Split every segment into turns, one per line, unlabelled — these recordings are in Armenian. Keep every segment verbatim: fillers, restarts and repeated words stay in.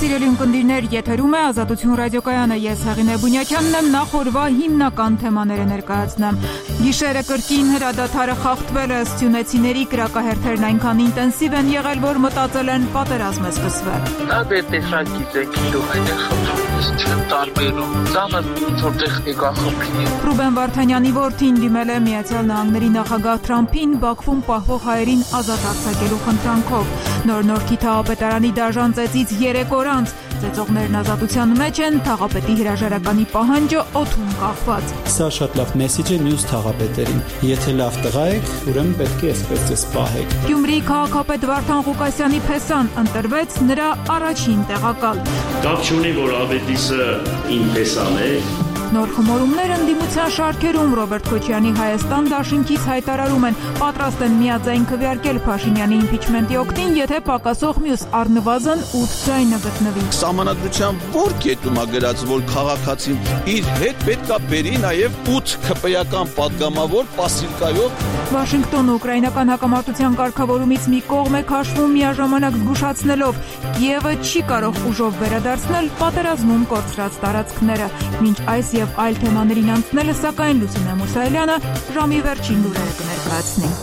Սիրելի ունկնդիրներ, եթերում է Ազատություն ռադիոկայանը, ես Հեղինե Բունյակյանն եմ, նախորվա հիմնական թեմաները ներկայացնեմ։ Գիշերը կրկին հրադադարը խախտվել է, սյունեցիների կրակահերթերն այնքան ինտենսիվ են եղել, որ մտածել են պատերազմ է սկսվել։
Դա դեպտեսակ գիտեք, իրոք այդ է խնդրում, չեմ տարբերում, ծանր ինչ-որ տեխնիկա խնդրի։
Ռուբեն Վարդանյանի որդին դիմել է Միացյալ Նահանգների նախագահ Թրամփին Բաքվում պահվող հայերին ազատ արձակելու խնդրանքով։ Նոր Նորքի թաղապետարանի դաժան ծեծից երեք օր անց ծեծողներն ազատության մեջ են, թաղապետի հրաժարականի պահանջը օդում կախված։
Սա շատ լավ մեսիջ է մյուս թաղապետերին։ Եթե լավ տղա եք, ուրեմն պետք է այսպես ձեզ պահեք։
Գյումրիի քաղաքապետ Վարդան Ղուկասյանի փեսան ընտրվեց նրա առաջին տեղակալ։
Կապ չունի, որ Ավետիսը իմ փեսան է։
Նոր խմորումներ ընդդիմության շարքերում Ռոբերտ Քոչյանի Հայաստան դաշինքից հայտարարում են, պատրաստ են միաձայն քվեարկել Փաշինյանի իմպիչմենտի օգտին, եթե պակասող մյուս առնվազն ութ ձայնը գտնվի։
Սահմանադրության ո՞ր կետում է գրած, որ քաղաքացին իր հետ պետք է բերի նաև ութ քպեական պատգամավոր պասիլկայով։
Վաշինգտոնը ուկրաինական հակամարտության կարգավորումից մի կողմ է քաշվում, միաժամանակ զգուշացնելով, Կիևը չի կարող ուժով վերադարձնել պատերազմում կորցրած տարածքները։ Մինչ այս եւ այլ թեմաներին անցնելը, սակայն Լուսինե Մուսայելյանը ժամի վերջին լուրերը կներկայացնի։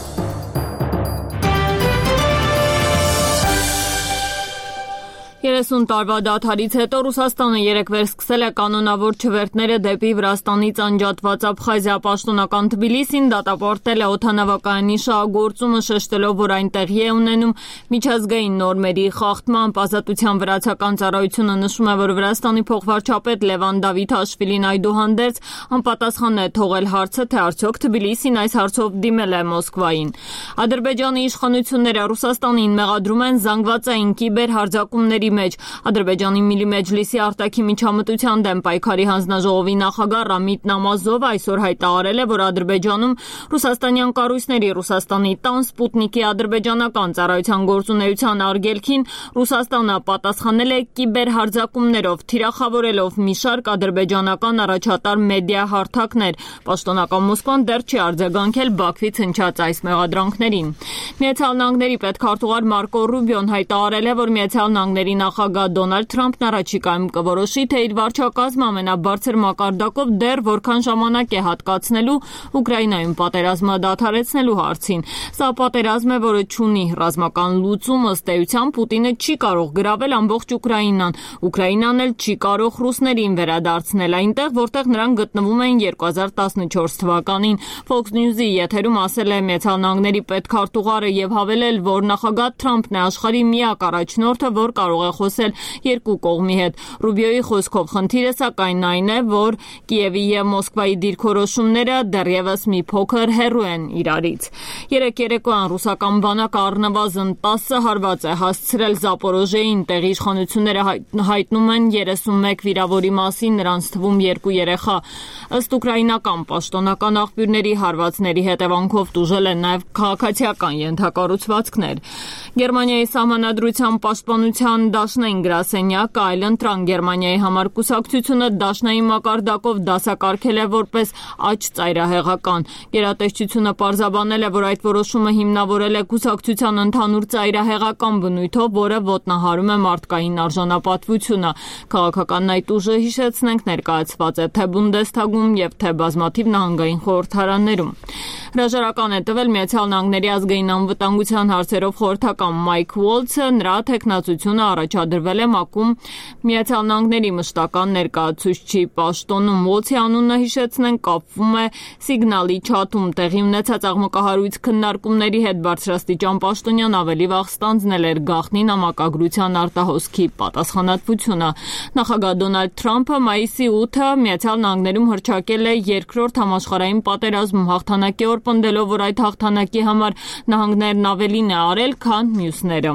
երեսուն տարվա դադարից հետո Ռուսաստանը երեքվեր սկսել է կանոնավոր չվերթները դեպի Վրաստանից անջատված Աբխազիա, պաշտոնական Թբիլիսին դատապարտել է օդանավակայանի շահագործումը, շեշտելով, որ այն տեղի է ունենում միջազգային նորմերի խախտմամբ։ Ազատության վրացական ծառայությունը նշում է, որ Վրաստանի փոխվարչապետ Լևան Դավիթաշվիլին այդուհանդերձ անպատասխան է թողել հարցը, թե արդյոք Թբիլիսին այս հարցով դիմել է Մոսկվային։ Ադրբեջանի իշխանությունները Ռուսաստանին մեղադրում են զանգվածային կիբերհարձակումների մեջ։ Ադրբեջանի Միլի Մեջլիսի արտաքին միջամտության դեմ պայքարի հանձնաժողովի նախագահ Ռամիտ Նամազովը այսօր հայտարարել է, որ Ադրբեջանում ռուսաստանյան կառույցների Ռուսաստանի տան Սպուտնիկի ադրբեջանական ծառայության գործունեության արգելքին Ռուսաստանը պատասխանել է կիբերհարձակումներով, թիրախավորելով մի շարք ադրբեջանական առաջատար մեդիա հարթակներ։ Պաշտոնական Մոսկվան դեռ չի արձագանքել Բաքվից հնչած այս մեղադրանքներին։ Միացյալ Նահանգների պետքարտուղար Մարկո Ռուբիոն հայտարարել է, որ Միացյալ Նահանգների նախագահ Դոնալդ Թրամփն առաջիկայում կորոշի, թե իր վարչակազմը ամենաբարձր մակարդակով դեռ որքան ժամանակ է հատկացնելու Ուկրաինայում պատերազմը դադարեցնելու հարցին։ Սա պատերազմ է, որը չունի ռազմական լուծում, ըստ էության Պուտինը չի կարող գրավել ամբողջ Ուկրաինան։ Ուկրաինան էլ չի կարող ռուսներին վերադարձնել այնտեղ, որտեղ նրանք գտնվում էին երկու հազար տասնչորս թվականին։ Fox News-ի եթերում ասել է Միացյալ Նահանգների պետքարտուղարը եւ հավելել, որ նախագահ Թրամփն է աշխարհի միակ առաջնորդը, որ կարող է խոսել երկու կողմի հետ։ Ռուբիոյի խոսքով խնդիրը սակայն այն է, որ Կիևի եւ Մոսկվայի դիրքորոշումները դեռևս մի փոքր հեռու են իրարից։ Երեք երեկոյան ռուսական բանակը առնվազն տասը հարված է հասցրել Զապորոժեին, տեղի իշխանությունները հայտնում են երեսունմեկ վիրավորի մասին, նրանց թվում երկու երեխա։ Ըստ ուկրաինական պաշտոնական աղբյուրների հարվածների հետևանքով տուժել են նաև քաղաքացիական ենթակառուցվածքներ։ Գերմանիայի սահմանադրության պաշտպանության դաշնային գրասենյակը այլընտրանք Գերմանիայի համար կուսակցությունը դաշնային մակարդակով դասակարգել է որպես աջ ծայրահեղական։ Գերատեսչությունը պարզաբանել է, որ այդ որոշումը հիմնավորել է կուսակցության ընդհանուր ծայրահեղական բնույթով, որը ոտնահարում է մարդկային արժանապատվությունը։ Քաղաքական այդ ուժը, հիշեցնենք, ներկայացված է թե Բունդեսթագում եւ թե բազմաթիվ նահանգային խորհրդարաններում։ Հրաժարական է տվել Միացյալ Նահանգների ազգային անվտանգության հարցերով խորհրդական Մայք Ուոլցը, նրա թեկնածությունը առաջադրվել է ՄԱԿ-ում Միացյալ Նահանգների մշտական ներկայացուցչի պաշտոնում։ Ուոլցի անունը, հիշեցնենք, կապվում է Սիգնալի չաթում տեղի ունեցած աղմկահարույց քննարկումների հետ։ Բարձրաստիճան պաշտոնյան ավելի վաղ ստանձնել էր գաղտնի նամակագրության արտահոսքի պատասխանատվությունը։ Նախագահ Դոնալդ Թրամփը մայիսի ութը Միացյալ Նահանգներում հռչակել է երկրորդ համաշխարհային պատերազմում հաղթանակի օր, պնդելով, որ այդ հաղթանակի համար նահանգներն ավելին է արել, քան մյուսները։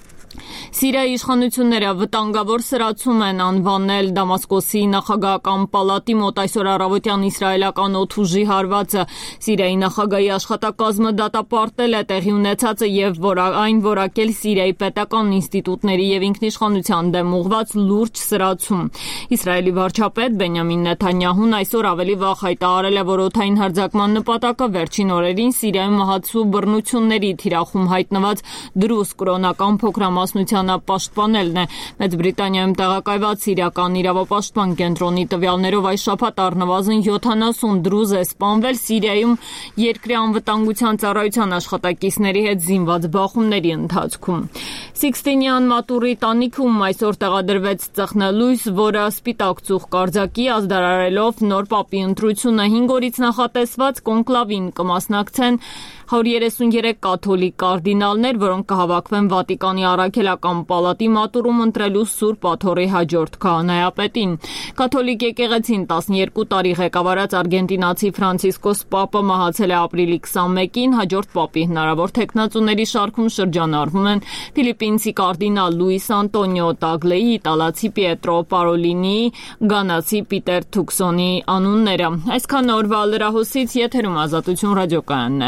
Սիրիայի իշխանությունները վտանգավոր սրացում են անվանել Դամասկոսի նախագահական պալատի մոտ այսօր առավոտյան իսրայելական օդուժի հարվածը։ Սիրիայի նախագահի աշխատակազմը դատապարտել է տեղի ունեցածը եւ որ այն որակել Սիրիայի պետական ինստիտուտների եւ ինքնիշխանության դեմ ուղղված լուրջ սրացում։ Իսրայելի վարչապետ Բենյամին Նեթանյահուն այսօր ավելի վաղ հայտարարել է, որ օդային հարձակման նպատակը վերջին օրերին Սիրիայում մահացու բռնությունների թիրախում հայտնված դրուզ կրոնական փոքրամասնության պաշտպանելն է։ Մեծ Բրիտանիայում տեղակայված Սիրիական իրավապաշտպան կենտրոնի տվյալներով այս շաբաթ առնվազն յոթանասուն դրուզ է սպանվել Սիրիայում երկրի անվտանգության ծառայության աշխատակիցների հետ զինված բախումների ընթացքում։ Սիքստինյան մատուրի տանիքում այսօր տեղադրվեց ծխնելույս, որը սպիտակ ծուխ կարձակի ազդարարելով նոր պապի ընտրությունը հինգ օրից նախատեսված կոնկլավին կմասնակցեն հարյուր երեսուներեք կաթոլիկ կարդինալներ, որոնք կհավաքվեն Վատիկանի առաքելական պալատի մատուրում ընտրելու Սուրբ Աթոռի հաջորդ քահանայապետին։ Կաթոլիկ եկեղեցին տասնյոթ տարի ղեկավարած արգենտինացի Ֆրանցիսկոս Պապը մահացել է ապրիլի քսանմեկին, հաջորդ պապի հնարավոր թեկնածուների շարքում շրջանառվում են ֆիլիպինցի կարդինալ Լուիս Անտոնիո Տագլեի, իտալացի Պիետրո Պարոլինիի, գանացի Պիտեր Թուքսոնի անունները։ Այսքան օրվա լրահոսից եթերում Ազատություն ռադիոկայանն է։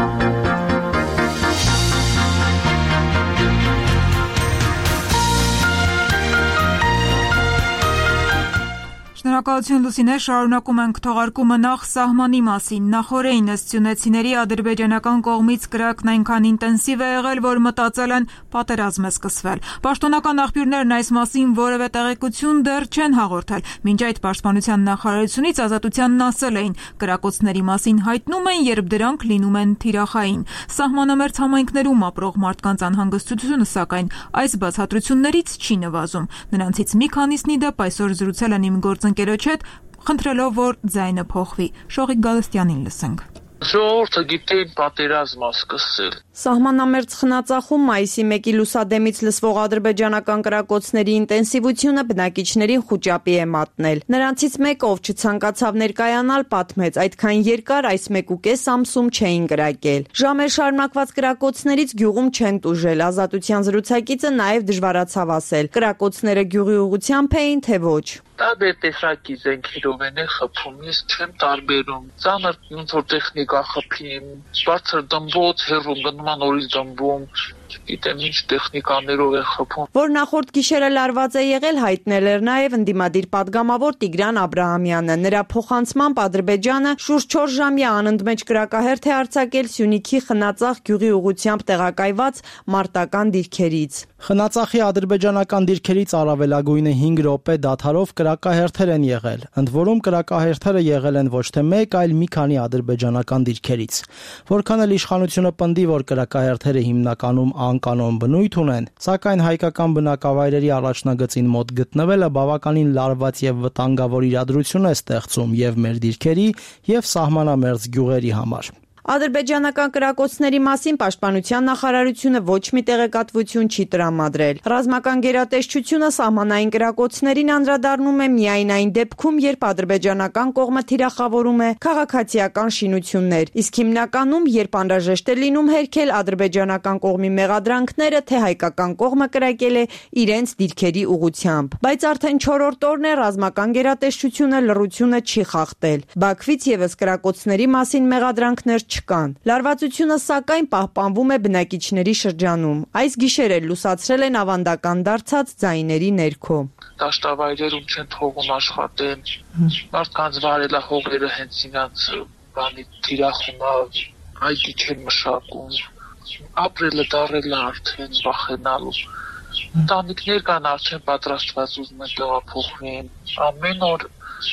Շնորհակալություն Լուսինե, շարունակում ենք թողարկումը նախ սահմանի մասին։ Նախօրեին ըստ սյունեցիների ադրբեջանական կողմից կրակն այնքան ինտենսիվ է եղել, որ մտածել են պատերազմ է սկսվել։ Պաշտոնական աղբյուրներն այս մասին որևէ տեղեկություն դեռ չեն հաղորդել։ Մինչ այդ պաշտպանության նախարարությունից Ազատությանն ասել էին, կրակոցների մասին հայտնում են, երբ դրանք լինում են թիրախային։ Սահմանամերձ համայնքներում ապրող մարդկանց անհանգստությունը, սակայն, այս բացատրություններից չի նվազում։ Նրանցից մի քանիսնի դեպ այսօր զրուցել են իմ գործընկերոջ հետ, խնդրելով, որ ձայնը փոխվի։ Շողիկ Գալստյանին լսենք։
Ժողովուրդը գիտեն պատերազմ սկսել։
Սահմանամերձ խնածախում մայիսի մեկի լուսադեմից լսվող ադրբեջանական կրակոցների ինտենսիվությունը բնակիչներին խուճապի է մատնել։ Նրանցից մեկը, ով չցանկացավ ներկայանալ, պատմեց, այդքան երկար այս մեկ ու կես ամսում չէին կրակել։ Ժամեր շարունակված կրակոցներից գյուղում չեն տուժել։ Ազատության զրուցակիցը նաև դժվարացավ ասել, կրակոցները գյուղի ուղղությամբ էին, թե ոչ։
Տարբեր տեսակի զենքերով են խփում, ես չեմ տարբերում։ Ծանր ոնց որ տեխնիկա խփին, բարձր դմբոց, հեռու գնում նորից դմբում, գիտեմ ինչ տեխնիկաներով է խփում։
Որ նախորդ գիշերը լարված է եղել, հայտնել էր նաև ընդդիմադիր պատգամավոր Տիգրան Աբրահամյանը։ Նրա փոխանցմամբ Ադրբեջանը շուրջ չորս ժամյա անընդմեջ կրակահերթ է արձակել Սյունիքի Խնածախ գյուղի ուղղությամբ տեղակայված մարտական դիրքերից։
Խնածախի ադրբեջանական դիրքերից առավելագույնը հինգ րոպե դադարով կրակահերթեր են եղել։ Ընդ որում կրակահերթերը եղել են ոչ թե մեկ, այլ մի քանի ադրբեջանական դիրքերից։ Որքան էլ իշխանությունը պնդի, որ կրակահերթերը հիմնականում անկանոն բնույթ ունեն, սակայն հայկական բնակավայրերի առաջնագծին մոտ գտնվելը բավականին լարված եւ վտանգավոր իրադրություն է ստեղծում եւ մեր դիրքերի եւ սահմանամերձ գյուղերի համար։
Ադրբեջանական կրակոցների մասին պաշտպանության նախարարությունը ոչ մի տեղեկատվություն չի տրամադրել։ Ռազմական գերատեսչությունը սահմանային կրակոցներին անդրադառնում է միայն այն դեպքում, երբ ադրբեջանական կողմը թիրախավորում է քաղաքացիական շինություններ, իսկ հիմնականում, երբ անհրաժեշտ է լինում հերքել ադրբեջանական կողմի մեղադրանքները, թե հայկական կողմը կրակել է իրենց դիրքերի ուղղությամբ։ Բայց արդեն չորրորդ օրն է ռազմական գերատեսչությունը լռությունը չի խախտել։ Բաքվից եւս կրակոցների մասին մեղադրանքներ չկան։ Լարվածությունը սակայն պահպանվում է բնակիչների շրջանում։ Այս գիշեր էլ լուսացրել են ավանդական դարձած ձայների ներքո։
Դաշտավայրերում չեն թողում աշխատեն, մարդկանց վարելահողերը հենց իրաց բանի թիրախումա այգի չեն մշակում, ապրելը դարել արդեն վախենալու։ Ընտանիքներ կան արդեն պատրաստված ուզում են տեղափոխվեն, ամեն օր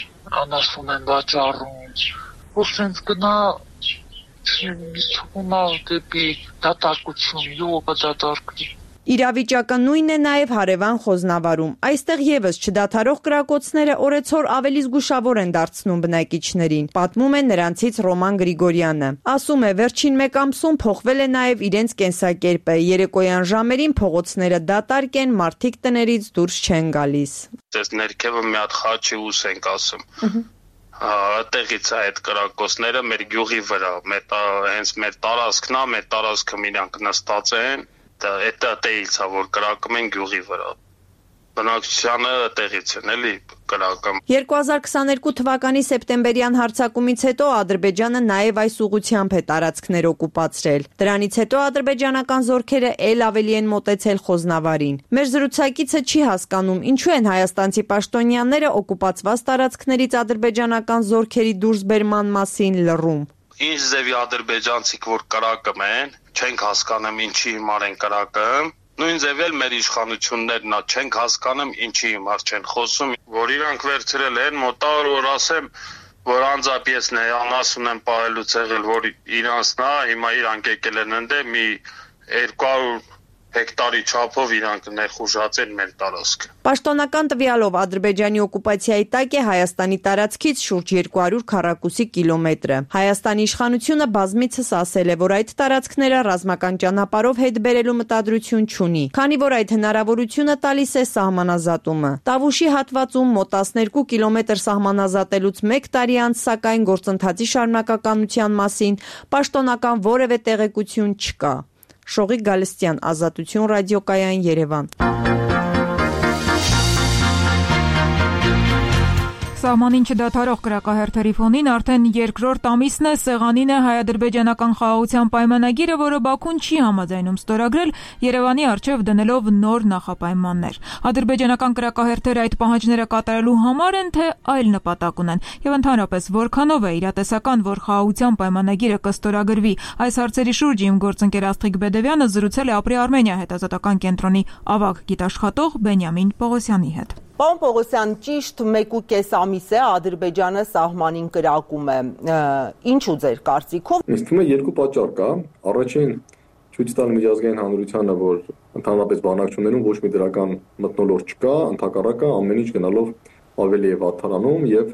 անասուն են վաճառում, որ սենց գնա Միսթումա դեպի դատարկություն, յուղը դատարկվի։
Իրավիճակը նույնն է նաև հարևան Խոզնավարում։ Այստեղ եւս չդադարող կրակոցները օրեցօր ավելի զգուշավոր են դարձնում բնակիչներին, պատմում է նրանցից Ռոման Գրիգորյանը։ Ասում է, վերջին մեկ ամսում փոխվել է նաև իրենց կենսակերպը։ Երեկոյան ժամերին փողոցները դատարկ են, մարդիկ տներից դուրս չեն գալիս։
Դες ներքևը մի հատ խաչի ուս ենք ասում։ Տեղից է այդ կրակոցները մեր գյուղի վրա, հենց մեր տարածքն է, մեր տարածքը միրանք նստած են, այդ տեղից է, որ կրակում են գյուղի վրա։ Բնակչությանը տեղից են, էլի կրակում։
երկու հազար քսաներկու թվականի սեպտեմբերյան հարձակումից հետո Ադրբեջանը նաև այս ուղղությամբ է տարածքներ օկուպացրել։ Դրանից հետո ադրբեջանական զորքերը ել ավելի են մոտեցել Խոզնավարին։ Մեր զրուցակիցը չի հասկանում, ինչու են հայաստանցի պաշտոնյաները օկուպացված տարածքներից ադրբեջանական զորքերի դուրսբերման մասին լռում։
Ինչ ձևի ադրբեջանցիք որ կրակում են, չենք հասկանում ինչի հիմար են կրակում։ Նույն ձևել մեր իշխանություններն ա չենք հասկանում ինչի հիմար չեն խոսում, որ իրանք վերցրել են մոտավոր որ ասեմ, որ անձապիեսն է անասուն են պահելուց եղել, որ իրանցն է, հիմա իրանք եկել են ընդե մի երկու հարյուր հեկտարի չափով իրանք ներխուժացել մեր տարածքը։
Պաշտոնական տվյալով Ադրբեջանի օկուպացիայի տակ է Հայաստանի տարածքից շուրջ երկու հարյուր քառակուսի կիլոմետրը։ Հայաստանի իշխանությունը բազմիցս ասել է, որ այդ տարածքները ռազմական ճանապարհով հետ բերելու մտադրություն չունի, քանի որ այդ հնարավորությունը տալիս է սահմանազատումը։ Տավուշի հատվածում մոտ տասներկու կիլոմետր սահմանազատելուց մեկ տարի անց, սակայն գործընթացի շարունակականության մասին պաշտոնական որևէ տեղեկություն չկա։ Շողիկ Գալստյան, Ազատություն ռադիոկայան, Երևան։
Սահմանին չդադարող կրակահերթերի ֆոնին արդեն երկրորդ ամիսն է սեղանին է հայ-ադրբեջանական խաղաղության պայմանագիրը, որը Բաքուն չի համաձայնում ստորագրել, Երևանի առջև դնելով նոր նախապայմաններ։ Ադրբեջանական կրակահերթերը այդ պահանջները կատարելու համար են, թե այլ նպատակ ունեն, եւ ընդհանրապես որքանով է իրատեսական, որ խաղաղության պայմանագիրը կստորագրվի։ Այս հարցերի շուրջ իմ գործընկեր Աստղիկ Բեդևյանը զրուցել է Ապրի Արմենիա հետազոտական կենտրոնի ավագ գիտաշխատող Բենյամին Պողոսյանի հետ։
Պարոն Պողոսյան, ճիշտ մեկ ու կես ամիս է Ադրբեջանը սահմանին կրակում է։ Ինչու ձեր կարծիքով։
Ինձ թվում է երկու պատճառ կա։ Առաջին ցույց տալ միջազգային հանրությանը, որ ընդհանրապես բանակցություններում ոչ մի դրական մթնոլորտ չկա, ընդհակառակը ամեն ինչ գնալով ավելի է վատթարանում եւ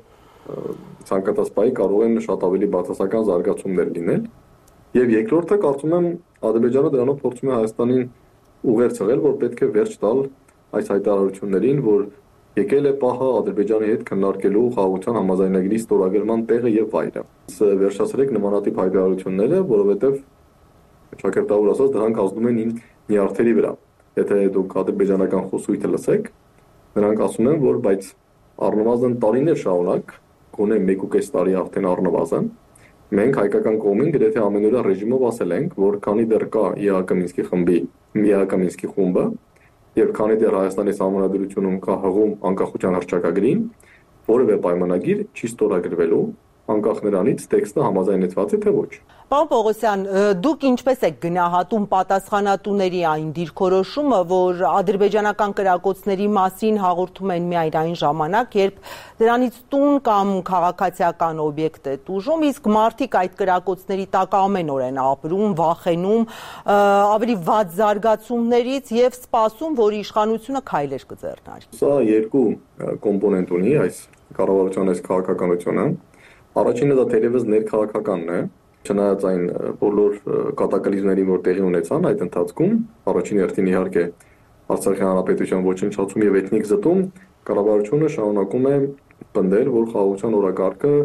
ցանկացած պահի կարող են շատ ավելի բացասական զարգացումներ լինել։ Եվ երկրորդը կարծում եմ Ադրբեջանը դրանով փորձում է Հայաստանին ուղերձ ցղել, որ պետք է վերջ տալ այս հայտարարություններին, որ եկել է պահը Ադրբեջանի հետ քննարկելու խաղաղության համաձայնագրի ստորագրման տեղը եւ վայրը։ Վերջացրեք նմանատիպ հայտարարությունները, որովհետեւ ճակերտավոր ասած դրանք ազդում են նյարդերի վրա։ Եթե դուք ադրբեջանական խոսույթը լսեք, նրանք ասում են, որ բայց առնվազն տարիներ շարունակ, գոնե մեկ ու կես տարի արդեն առնվազն, մենք հայկական կողմին գրեթե ամենօրյա ռեժիմով ասել ենք, որ քանի դեռ կա ԵԱՀԿ Մինսկի խմբի, ԵԱՀԿ Մինսկի խումբը, եւ քանի դեռ Հայաստանի Սահմանադրությունում կա հղում անկախության հռչակագրին, որևէ պայմանագիր չի ստորագրվելու, անկախ նրանից տեքստը համաձայնեցված է թե ոչ։
Պարոն Պողոսյան, դուք ինչպես եք գնահատում պատասխանատուների այն դիրքորոշումը, որ ադրբեջանական կրակոցների մասին հաղորդում են միայն այն ժամանակ, երբ դրանից տուն կամ քաղաքացիական օբյեկտ է տուժում, իսկ մարդիկ այդ կրակոցների տակ ամեն օր են ապրում, վախենում ավելի վատ զարգացումներից եւ սպասում, որ իշխանությունը քայլեր կձեռնարկի։
Սա երկու կոմպոնենտ ունի այս կառավարության այս քաղաքականությունը։ Առաջինը դա թերևս ներքաղաքականն է, չնայած այն բոլոր կատակլիզմներին, որ տեղի ունեցան այդ ընթացքում, առաջին հերթին իհարկե Արցախի հանրապետության ոչնչացում եւ էթնիկ զտում, կառավարությունը շարունակում է պնդել, որ խաղաղության օրակարգը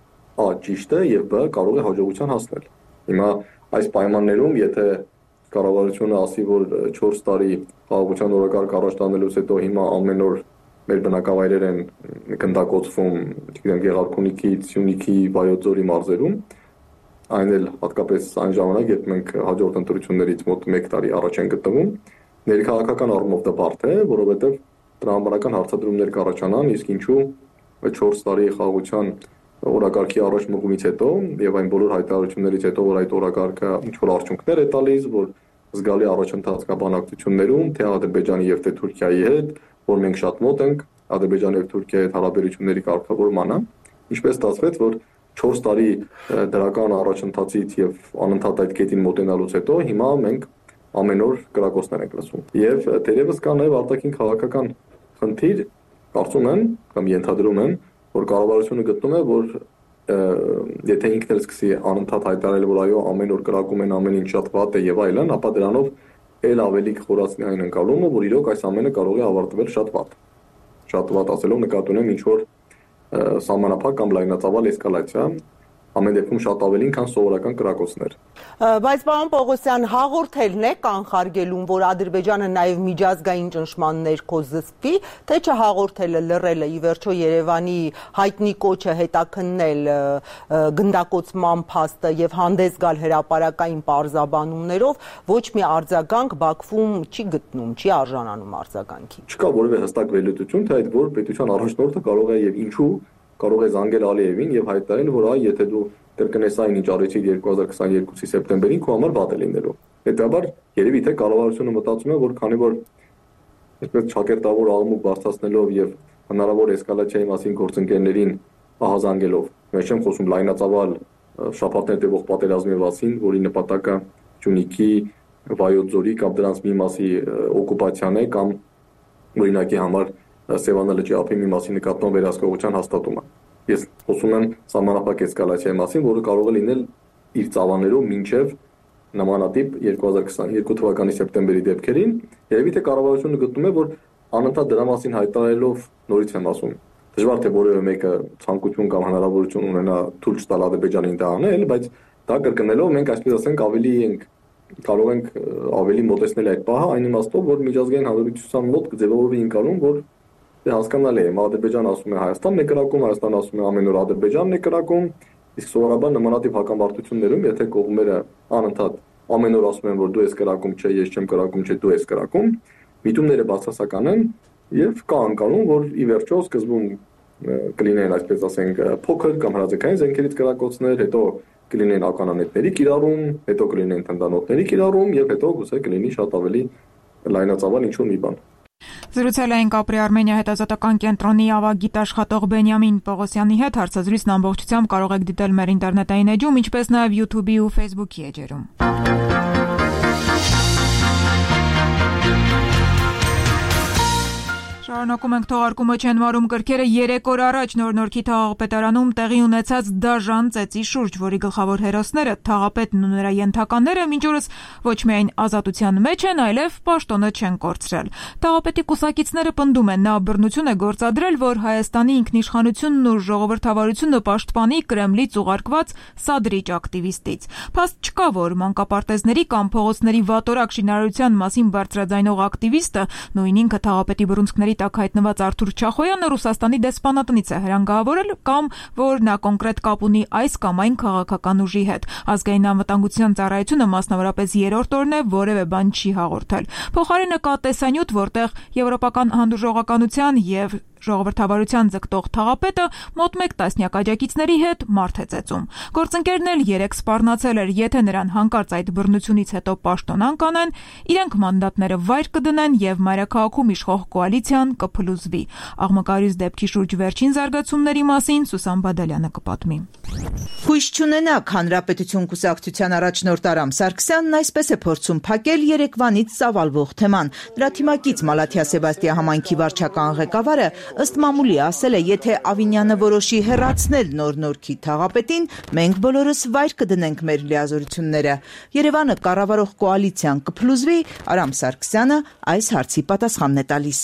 ա ճիշտ է եւ բ կարող է հաջողության հասնել։ Հիմա այս պայմաններում, եթե կառավարությունը ասի, որ չորս տարի խաղաղության օրակարգ առաջ տանելուց հետո հիմա ամեն օր մեր բնակավայրեր են գնդակոծվում, չգիտեմ, Գեղարքունիքից, Սյունիքի, Վայոց ձորի մարզերում, այն էլ հատկապես այն ժամանակ, երբ մենք հաջորդ ընտրություններից մոտ մեկ տարի առաջ են գտնվում, ներքաղաքական առումով դա բարդ է, որովհետև տրամաբանական հարցադրումներ կառաջանան, իսկ ինչու չորս տարի խաղաղության օրակարգի առաջ մղումից հետո եւ այն բոլոր հայտարարություններից հետո, որ այդ օրակարգը ինչ որ արդյունքներ է տալիս, որ զգալի առաջընթաց կա բանակցություններում, թե Ադրբեջանի եւ թե Թուրքիայի հետ, որ մենք շատ մոտ ենք Ադրբեջանի եւ Թուրքիայի հետ հարաբերությունների կարգավորմանը, ինչպես ստացվեց, որ չորս տարի դրական առաջընթացից եւ անընդհատ այդ կետին մոտենալուց հետո հիմա մենք ամեն օր կրակոցներ ենք լսում։ Եվ թերևս կա նաեւ արտաքին քաղաքական խնդիր, կարծում եմ կամ ենթադրում եմ, որ կառավարությունը գտնում է, որ եթե ինքն էլ սկսի անընդհատ հայտարարել, որ այո, ամեն օր կրակում են, ամեն ինչ շատ վատ է եւ այլն, ապա դրանով էլ ավելի կխորացնի այն ընկալումը, որ իրոք այս ամենը կարող է ավարտվել շատ վատ։ Շատ վատ ասելով նկատի ունեմ ինչ որ սահմանափակ կամ լայնածավալ էսկալացիա, ամեն դեպքում շատ ավելին, քան սովորական կրակոցներ։
Բայց պարոն Պողոսյան, հաղորդելն է կանխարգելում, որ Ադրբեջանը նաև միջազգային ճնշման ներքո զսպվի, թե չհաղորդելը, լռելը, ի վերջո Երևանի հայտնի կոչը հետաքննել գնդակոծման փաստը եւ հանդես գալ հրապարակային պարզաբանումներով, ոչ մի արձագանք Բաքվում չի գտնում, չի արժանանում արձագանքի։
Չկա որևէ հստակ վերլուծություն, թե այդ որ պետության առաջնորդը կարող է եւ ինչու կարող է զանգել Ալիևին եւ հայտարարել, որ այ եթե դու կրկնես այն ինչ արեցիր երկու հազար քսաներկուսի սեպտեմբերին, քո համար վատ է լինելու։ Հետաբար երևի թե կառավարությունը մտածում է, որ քանի որ այսպես ճակերտավոր աղմուկ բարձրացնելով եւ հնարավոր էսկալացիայի մասին գործընկերներին ահազանգելով, ես չեմ խոսում լայնածավալ շաբաթներ տևող պատերազմի մասին, որի նպատակը Սյունիքի, Վայոց ձորի կամ դրանց մի մասի օկուպացիան է կամ օրինակի համար Սևանա լճի ափի մի մասի նկատմամբ վերահսկողության հաստատումը։ Ես խոսում եմ սահմանափակ էսկալացիայի մասին, որը կարող է լինել իր ծավալներով մինչև նմանատիպ երկու հազար քսաներկու թվականի սեպտեմբերի դեպքերին, երևի թե կառավարությունը գտնում է, որ անընդհատ դրա մասին հայտարարելով նորից եմ ասում, դժվար թե որևէ մեկը ցանկություն կամ հնարավորություն ունենա թույլ չտալ Ադրբեջանին դա անել, բայց դա կրկնելով մենք այսպես ասենք ավելի ենք կարող ենք ավելի մոտեցնել այդ պահը, այն իմաստով, որ միջազգային հանրապետության մոտ կձևավորվի ընկալում, որ դե հասկանալի է, Ադրբեջանը ասում է Հայաստանն է կրակում, Հայաստանը ասում է ամեն օր Ադրբեջանն է կրակում, իսկ սովորաբար նմանատիպ հակամարտություններում, եթե կողմերը անընդհատ ամեն օր ասում են, որ դու ես կրակում, չէ, ես չեմ կրակում, չէ, դու ես կրակում, միտումները բացասական են եւ կա անկալում, որ ի վերջո սկզբում կլինեն, այսպես ասենք, փոքր կամ հրաձգային զենքերից կրակոցներ, հետո կլինեն ականանետների կիրառում, հետո կլինեն թնդանոթների կիրառում եւ հետո գուցե կլինի շատ ավելի լայնածավալ ինչ-որ մի բան։
Զրուցել էին Կապրի Արմենիա հետազոտական կենտրոնի ավագիտ աշխատող Բենյամին Պողոսյանի հետ, հարցազրույցն ամբողջությամբ կարող եք դիտել մեր ինտերնետային էջում, ինչպես նաև YouTube-ի ու Facebook-ի էջերում։ Շարունակում ենք թողարկումը չեն վարում կրքերը երեք օր առաջ Նոր-Նորքի թաղապետարանում տեղի ունեցած դաժան ծեծի շուրջ, որի գլխավոր հերոսները թաղապետն ու նրա ենթակաները մինչ օրս ոչ միայն ազատության մեջ են, այլև պաշտոնը չեն կորցրել։ Թաղապետի կուսակիցները պնդում են, նա բռնություն է գործադրել, որ Հայաստանի ինքնիշխանությունն ու ժողովրդավարությունը պաշտպանի Կրեմլից ուղարկված սադրիչ ակտիվիստից։ Փաստ չկա, որ մանկապարտեզների կամ փողոցների վատորակ շինարարության մասին բարձրաձայնող ակտիվիստը նույն ինքը թաղապետի բռունցքների տակ հայտնված Արթուր Չախոյանը Ռուսաստանի դեսպանատնից է հրանգավորել կամ որ նա կոնկրետ կապ ունի այս կամ այն քաղաքական ուժի հետ։ Ազգային անվտանգության ծառայությունը մասնավորապես երրորդ օրն է որևէ բան չի հաղորդել։ Փոխարենը կա տեսանյութ, որտեղ եվրոպական հանդուրժողականության եւ ժողովրդավարության ձգտող թաղապետը մոտ մեկ տասնյակ աջակիցների հետ մարդ է ծեծում։ Գործընկերն էլ երեք սպառնացել էր, եթե նրան հանկարծ այդ բռնությունից հետո պաշտոնան կանեն, իրենք մանդատները վայր կդնեն եւ մայրաքաղաքում իշխող կոալիցիան կփլուզվի։ Աղմկարյուս դեպքի շուրջ վերջին զարգացումների մասին Սուսան Բադալյանը կպատմի։
Հույս չունենաք, Հանրապետություն կուսակցության առաջնորդ Արամ Սարգսյանն այսպես է փորձում փակել երեկվանից ծավալվող թեման։ Դրա թիմակից Մալաթիա Սեբաստիա համայնքի վարչական ղեկավարը ըստ մամուլի ասել է, եթե Ավինյանը որոշի հեռացնել Նոր-Նորքի թաղապետին, մենք բոլորս վայր կդնենք մեր լիազորությունները։ Երևանը կառավարող կոալիցիան կփլուզվի, Արամ Սարգսյանը այս հարցի պատասխանն է տալիս։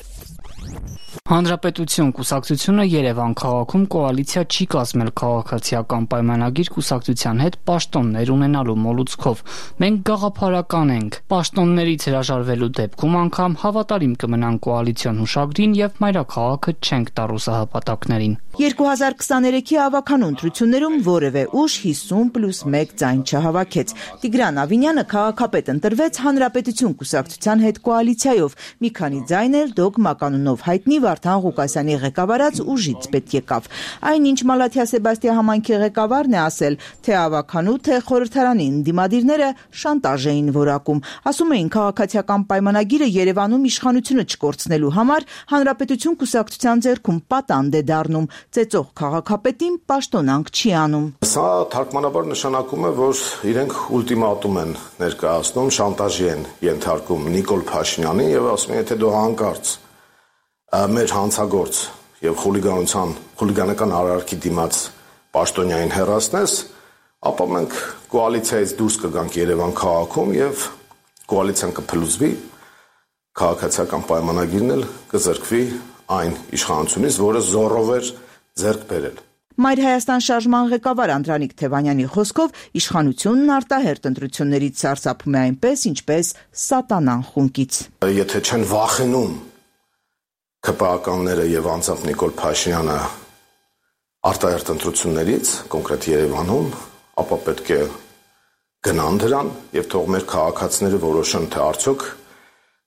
Հանրապետություն կուսակցությունը Երևան քաղաքում կոալիցիա չի կազմել քաղաքացիական պայմանագիր կուսակցության հետ պաշտոններ ունենալու մոլուցքով։ Մենք գաղափարական ենք։ Պաշտոններից հրաժարվելու դեպքում անգամ հավատարիմ կմնան կոալիցիոն հուշագրին եւ մայրաքաղաքը չենք տա ռուսահպատակներին։
երկու հազար քսաներեքի ավագանու ընտրություններում որևէ ուժ հիսուն պլյուս մեկ ձայն չհավաքեց։ Տիգրան Ավինյանը քաղաքապետ ընտրվեց Հանրապետություն կուսակցության հետ կոալիցիայով։ Մի քանի ձայն էլ դոգմա կանոնով հայտնի Վարդան Ղուկասյանի ղեկավարած ուժից պետք եկավ։ Այնինչ Մալաթիա Սեբաստիա համայնքի ղեկավարն է ասել, թե ավագանու, թե խորհրդարանի ընդդիմադիրները շանտաժ էին որակում։ Ասում էին քաղաքացիական պայմանագիրը Երևանում իշխանությունը չկորցնելու համար Հանրապետություն կուսակցության ձեռքում պատանդ է դառնում, ծեծող քաղաքապետին պաշտոնանք չի անում։
Սա թարգմանաբար նշանակում է, որ իրենք ուլտիմատում են ներկայացնում, շանտաժի են ենթարկում Նիկոլ Փաշինյանին եւ ասում են, եթե դու հանկարծ մեր հանցագործ եւ խուլիգանության խուլիգանական արարքի դիմաց պաշտոնյային հեռացնես, ապա մենք կոալիցիայից դուրս կգանք Երևան քաղաքում եւ կոալիցիան կփլուզվի, քաղաքացիական պայմանագիրն էլ կզրկվի այն իշխանությունից, որը զորով էր ձեռք բերել։
Մայր Հայաստան շարժման ղեկավար Անդրանիկ Թևանյանի խոսքով իշխանությունն արտահերտ ընտրություններից սարսափում է այնպես, ինչպես սատանան խունկից։
Եթե չեն վախենում ՔՊԱ-ականները եւ անձամբ Նիկոլ Փաշինյանը արտահերտ ընտրություններից, կոնկրետ Երևանում, ապա պետք է գնան դրան եւ թող մեր քաղաքացիները որոշեն, թե արդյոք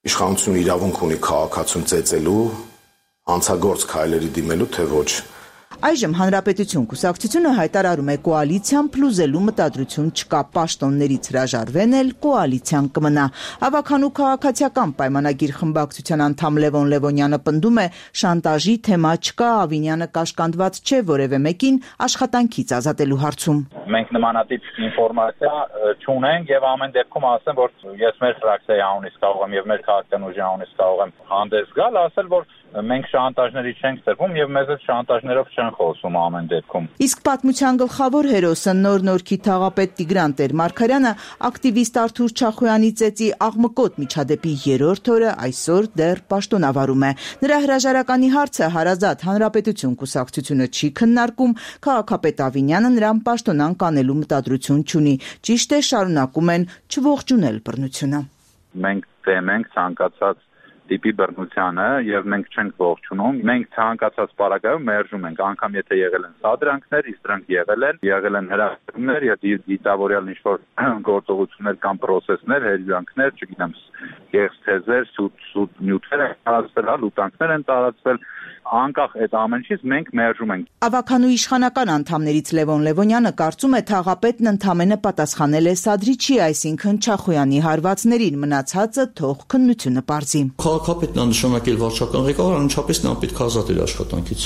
իշխանությունը իրավունք ունի քաղաքացուն ծեծելու, հանցագործ քայլերի դիմելու, թե ոչ։
Այժմ Հանրապետություն կուսակցությունը հայտարարում է կոալիցիան փլուզելու մտադրություն չկա, պաշտոններից հրաժարվեն էլ կոալիցիան կմնա։ Ավագանու քաղաքացիական պայմանագիր խմբակցության անդամ Լևոն Լևոնյանը պնդում է, շանտաժի թեմա չկա, Ավինյանը կաշկանդված չէ որևէ մեկին աշխատանքից ազատելու հարցում։
Մենք նմանատիպ ինֆորմացիա չունենք եւ ամեն դեպքում ասեմ, որ ես մեր ֆրակցիայի անունից կարող եմ եւ մեր քաղաքական ուժի անունից կարող եմ հանդես գալ, ասել, որ մենք շանտաժների չենք ծրվում եւ մեզ այդ շանտաժներով չեն խոսում ամեն դեպքում։
Իսկ պատմության գլխավոր հերոսը Նոր Նորքի թաղապետ Տիգրան Տեր-Մարգարյանը ակտիվիստ Արթուր Չախոյանի ծեծի աղմկոտ միջադեպի երրորդ օրը այսօր դեռ պաշտոնավարում է։ Նրա հրաժարականի հարցը հարազատ Հանրապետություն կուսակցությունը չի քննարկում, քաղաքապետ Ավինյանը նրան պաշտոնանկ անելու մտադրություն չունի։ Ճիշտ է, շարունակում են չողջունել բռնությունը։
Մենք դեմ ենք ցանկացած տիպի բռնությանը եւ մենք չենք ողջունում։ Մենք ցանկացած պարագայում մերժում ենք, անգամ եթե եղել են սադրանքներ, իսկ դրանք եղել են, եղել են հրավերներ, դիտավորյալ ինչ-որ գործողություններ կամ պրոցեսներ, հերյանքներ, չգիտեմ, կեղծ սուտ սուտ նյութեր են տարածվել, լուտանքներ են տարածվել, անկախ այդ ամենից մենք մերժում ենք։
Ավագանու իշխանական անդամներից Լևոն Լևոնյանը կարծում է թաղապետն ընդամենը պատասխանել է սադրիչի, այսինքն Չախոյանի հարվածներին, մնացածը թող քննությունը պարզի։
Քաղաքապետն անշանակել վարչական ղեկավար, անմիջապես նա պետք է ազատել աշխատանքից։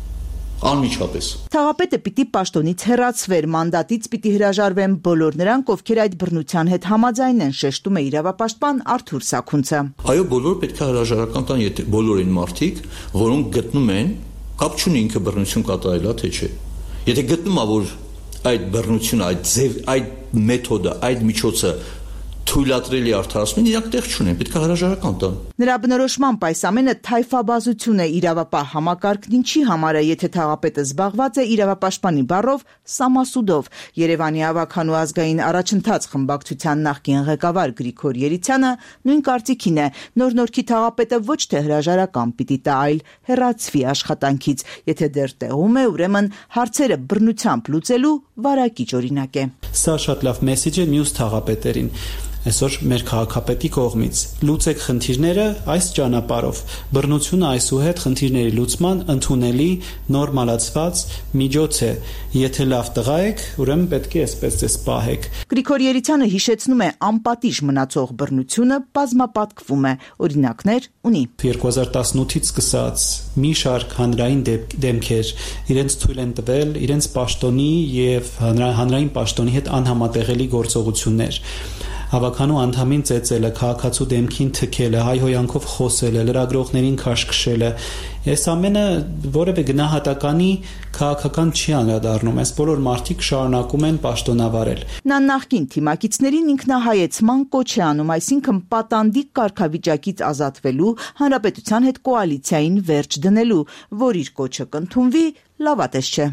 Անմիջապես։
Թաղապետը պիտի պաշտոնից հեռացվեր, մանդատից պիտի հրաժարվեն բոլոր նրանք, ովքեր այդ բռնության հետ համաձայն են, շեշտում է իրավապաշտպան Արթուր Սաքունցը։
Այո, բոլոր պետք է հրաժարական տան, եթե բոլոր այն մարդիկ, որոնք գտնում են, կապ չունի ինքը բռնություն կատարելա թե չէ։ Եթե գտնում է, որ այդ բռնությունը, այդ ձև, այդ մեթոդը, այդ միջոցը թույլատրելի արդարացումին իրանք տեղ չունեն, պետք է հրաժարական տան։
Նրա բնորոշմամբ այս ամենը թայֆաբազություն է, իրավապահ համակարգն ինչի համար է, եթե թաղապետը զբաղված է իրավապաշտպանի բառով սամասուդով։ Երևանի ավագանու ազգային առաջընթաց խմբակցության նախկին ղեկավար Գրիգոր Երիցյանը նույն կարծիքին է։ Նոր Նորքի թաղապետը ոչ թե հրաժարական պիտի տա, այլ հեռացվի աշխատանքից։ Եթե դեռ տեղում է, ուրեմն հարցերը բռնությամբ լուծելու վարակիչ օրինակ է։
Սա շատ լավ մեսեջ է մյուս թաղապետերին։ Այսօր մեր քաղաքապետի կողմից լուծեք խնդիրները այս ճանապարհով։ Բռնությունը այսուհետ խնդիրների լուծման ընդունելի նորմալացված միջոց է։ Եթե լավ տղա եք, ուրեմն պետք է այսպես ձեզ պահեք։
Գրիգոր Երիցյանը հիշեցնում է, անպատիժ մնացող բռնությունը բազմապատկվում է, օրինակներ ունի։
երկու հազար տասնութից սկսած մի շարք հանրային դեմքեր իրենց թույլ են տվել իրենց պաշտոնի եւ հանրային պաշտոնի հետ անհամատեղելի գործողություններ։ Հավաքանու անդամին ծեծելը, քաղաքացու դեմքին թքելը, հայհոյանքով խոսելը, լրագրողներին քաշքշելը, այս ամենը որևէ գնահատականի քաղաքական չի անդրադառնում, այս բոլոր մարդիկ շարունակում են պաշտոնավարել։
Նա նախկին թիմակիցներին ինքնահայեցման կոչ է անում, այսինքն պատանդի կարգավիճակից ազատվելու, հանրապետության հետ կոալիցիային վերջ դնելու, որ իր կոչը կընդունվի, լավատես չէ։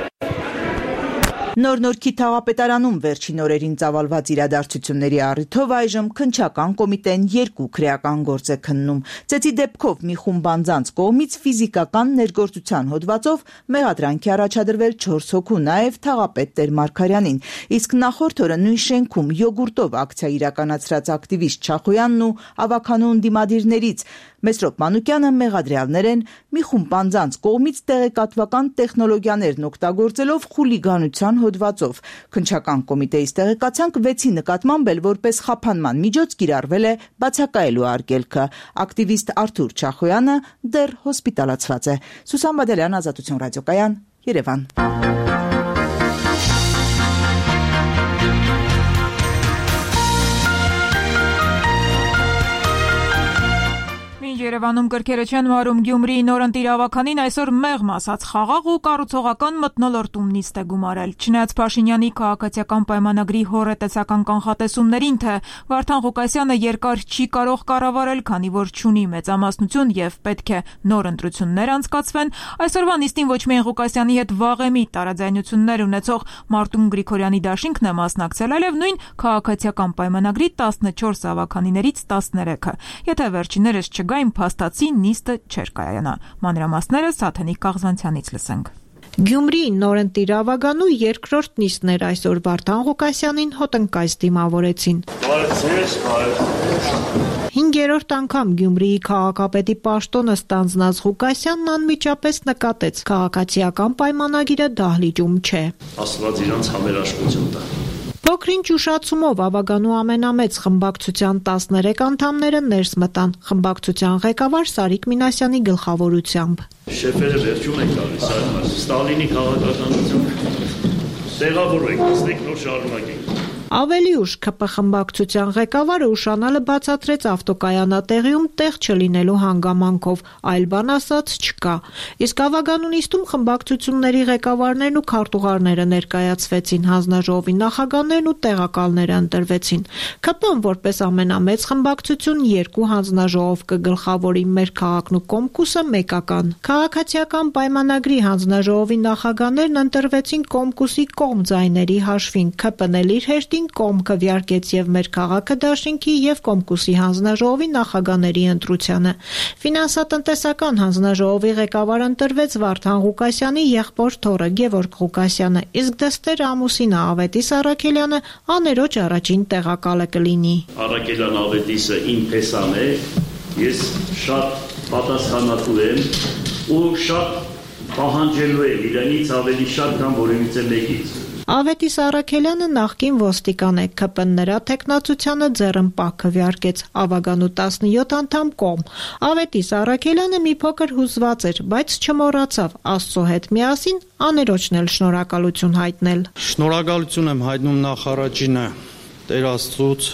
Նոր Նորքի թաղապետարանում վերջին օրերին ծավալված իրադարձությունների առիթով այժմ քննչական կոմիտեն երկու քրեական գործ է քննում։ Ծեծի դեպքով մի խումբ անձանց կողմից ֆիզիկական ներգործության հոդվածով մեղադրանք է առաջադրվել չորս հոգու, նաև թաղապետ Տեր-Մարգարյանին։ Իսկ նախորդ օրը նույն շենքում յոգուրտով ակցիա իրականացրած ակտիվիստ Չախոյանն ու ավագանու ընդդիմադիրներից Մեսրոպ Մանուկյանը մեղադրյալներ են մի խումբ անձանց կողմից տեղեկատվական տեխնոլոգիաներն օգտագործելով խուլիգանության հոդվածով։ Քննչական կոմիտեից տեղեկացանք վեցի նկատմամբ էլ որպես խափանման միջոց կիրառվել է բացակայելու արգելքը։ Ակտիվիստ Արթուր Չախոյանը դեռ հոսպիտալացված է։ Սուսան Բադալյան, Ազատություն ռադիոկայան, Երևան։
Երևանում կրկերը չեն մարում Գյումրիի նորընտիր ավականին այսօր մեղմ ասած խաղաղ ու կառուցողական մթնոլորտում նիստ է գումարել։ Չնայած Փաշինյանի քաղաքացիական պայմանագրի հորետեսական կանխատեսումներին, թե Վարդան Ղուկասյանը երկար չի կարող կառավարել, քանի որ չունի մեծամասնություն եւ պետք է նոր ընտրություններ անցկացվեն, այսօրվա նիստին ոչ միայն Ղուկասյանի հետ վաղեմի տարաձայնություններ ունեցող Մարտուն Գրիգորյանի դաշինքն է մասնակցել, այլև նույն քաղաքացիական պայմանագրի տասնչորս ավականիներից տասներեքը։ Եթե վերջիններս չգային, փաստացի նիստը չէր կայանա։ Մանրամասները Սաթենիկ Կաղզանցյանից լսենք։
Գյումրիի նորընտիր ավականու երկրորդ նիստն էր այսօր Վարդան Ղուկասյանին հոտնկայց դիմավորեցին։ Հինգ երրորդ անգամ Գյումրիի քաղաքապետի պաշտոնը ստանձնած Ղուկասյանն անմիջապես նկատեց քաղաքացիական պայմանագիրը դահլիճում չէ։
Աստված իրանց համերաշխություն տա։
Փոքրինչ ուշացումով ավագանու ամենամեծ խմբակցության տասներեք անդամները ներս մտան խմբակցության ղեկավար Սարիկ Մինասյանի գլխավորությամբ։
Շեֆերը վերջում են գալիս, այլ Ստալինի քաղաքականությունը տեղավորեք, նստեք նոր շարունակենք։
Ավելի ուշ ՔՊ խմբակցության ղեկավարը ուշանալը բացատրեց ավտոկայանատեղիում տեղ չլինելու հանգամանքով, այլ բան ասած չկա։ Իսկ ավագանունիստում խմբակցությունների ղեկավարներն ու քարտուղարները ներկայացվեցին, հանձնաժողովի նախագահներն ու տեղակալները ընտրվեցին։ ՔՊ-ն որպես ամենամեծ խմբակցություն երկու հանձնաժողով կգլխավորի մեր քաղաքն ու Կոմկուսը մեկական։ Քաղաքացիական պայմանագրի հանձնաժողովի նախագահներն ընտրվեցին Կոմկուսի կողմ ձայների հաշվին, ՔՊ-ն էլ իր հերթին կողմ քվեարկեց եւ մեր քաղաքը դաշինքի եւ Կոմկուսի հանձնաժողովի նախագահների ընտրությանը։ Ֆինանսատնտեսական հանձնաժողովի ղեկավար ընտրվեց Վարդան Ղուկասյանի եղբոր թոռը Գևորգ Ղուկասյանը, իսկ դստեր ամուսինը Ավետիս Առաքելյանը աներոջ առաջին տեղակալը կլինի։
Առաքելյան Ավետիսը իմ փեսան է, ես շատ պատասխանատու եմ ու շատ պահանջելու եմ իրենից ավելի շատ, քան որևիցե մեկից։
Ավետիս Առաքելյանը նախկին ոստիկան է, ՔՊ-ն նրա թեկնածությանը ձեռնպահ քվեարկեց, ավագանու տասնյոթ անդամ կողմ։ Ավետիս Առաքելյանը մի փոքր հուզված էր, բայց չմոռացավ Աստծո հետ միասին աներոջն էլ շնորհակալություն հայտնել։
Շնորհակալություն եմ հայտնում նախ առաջինը Տեր Աստծուց,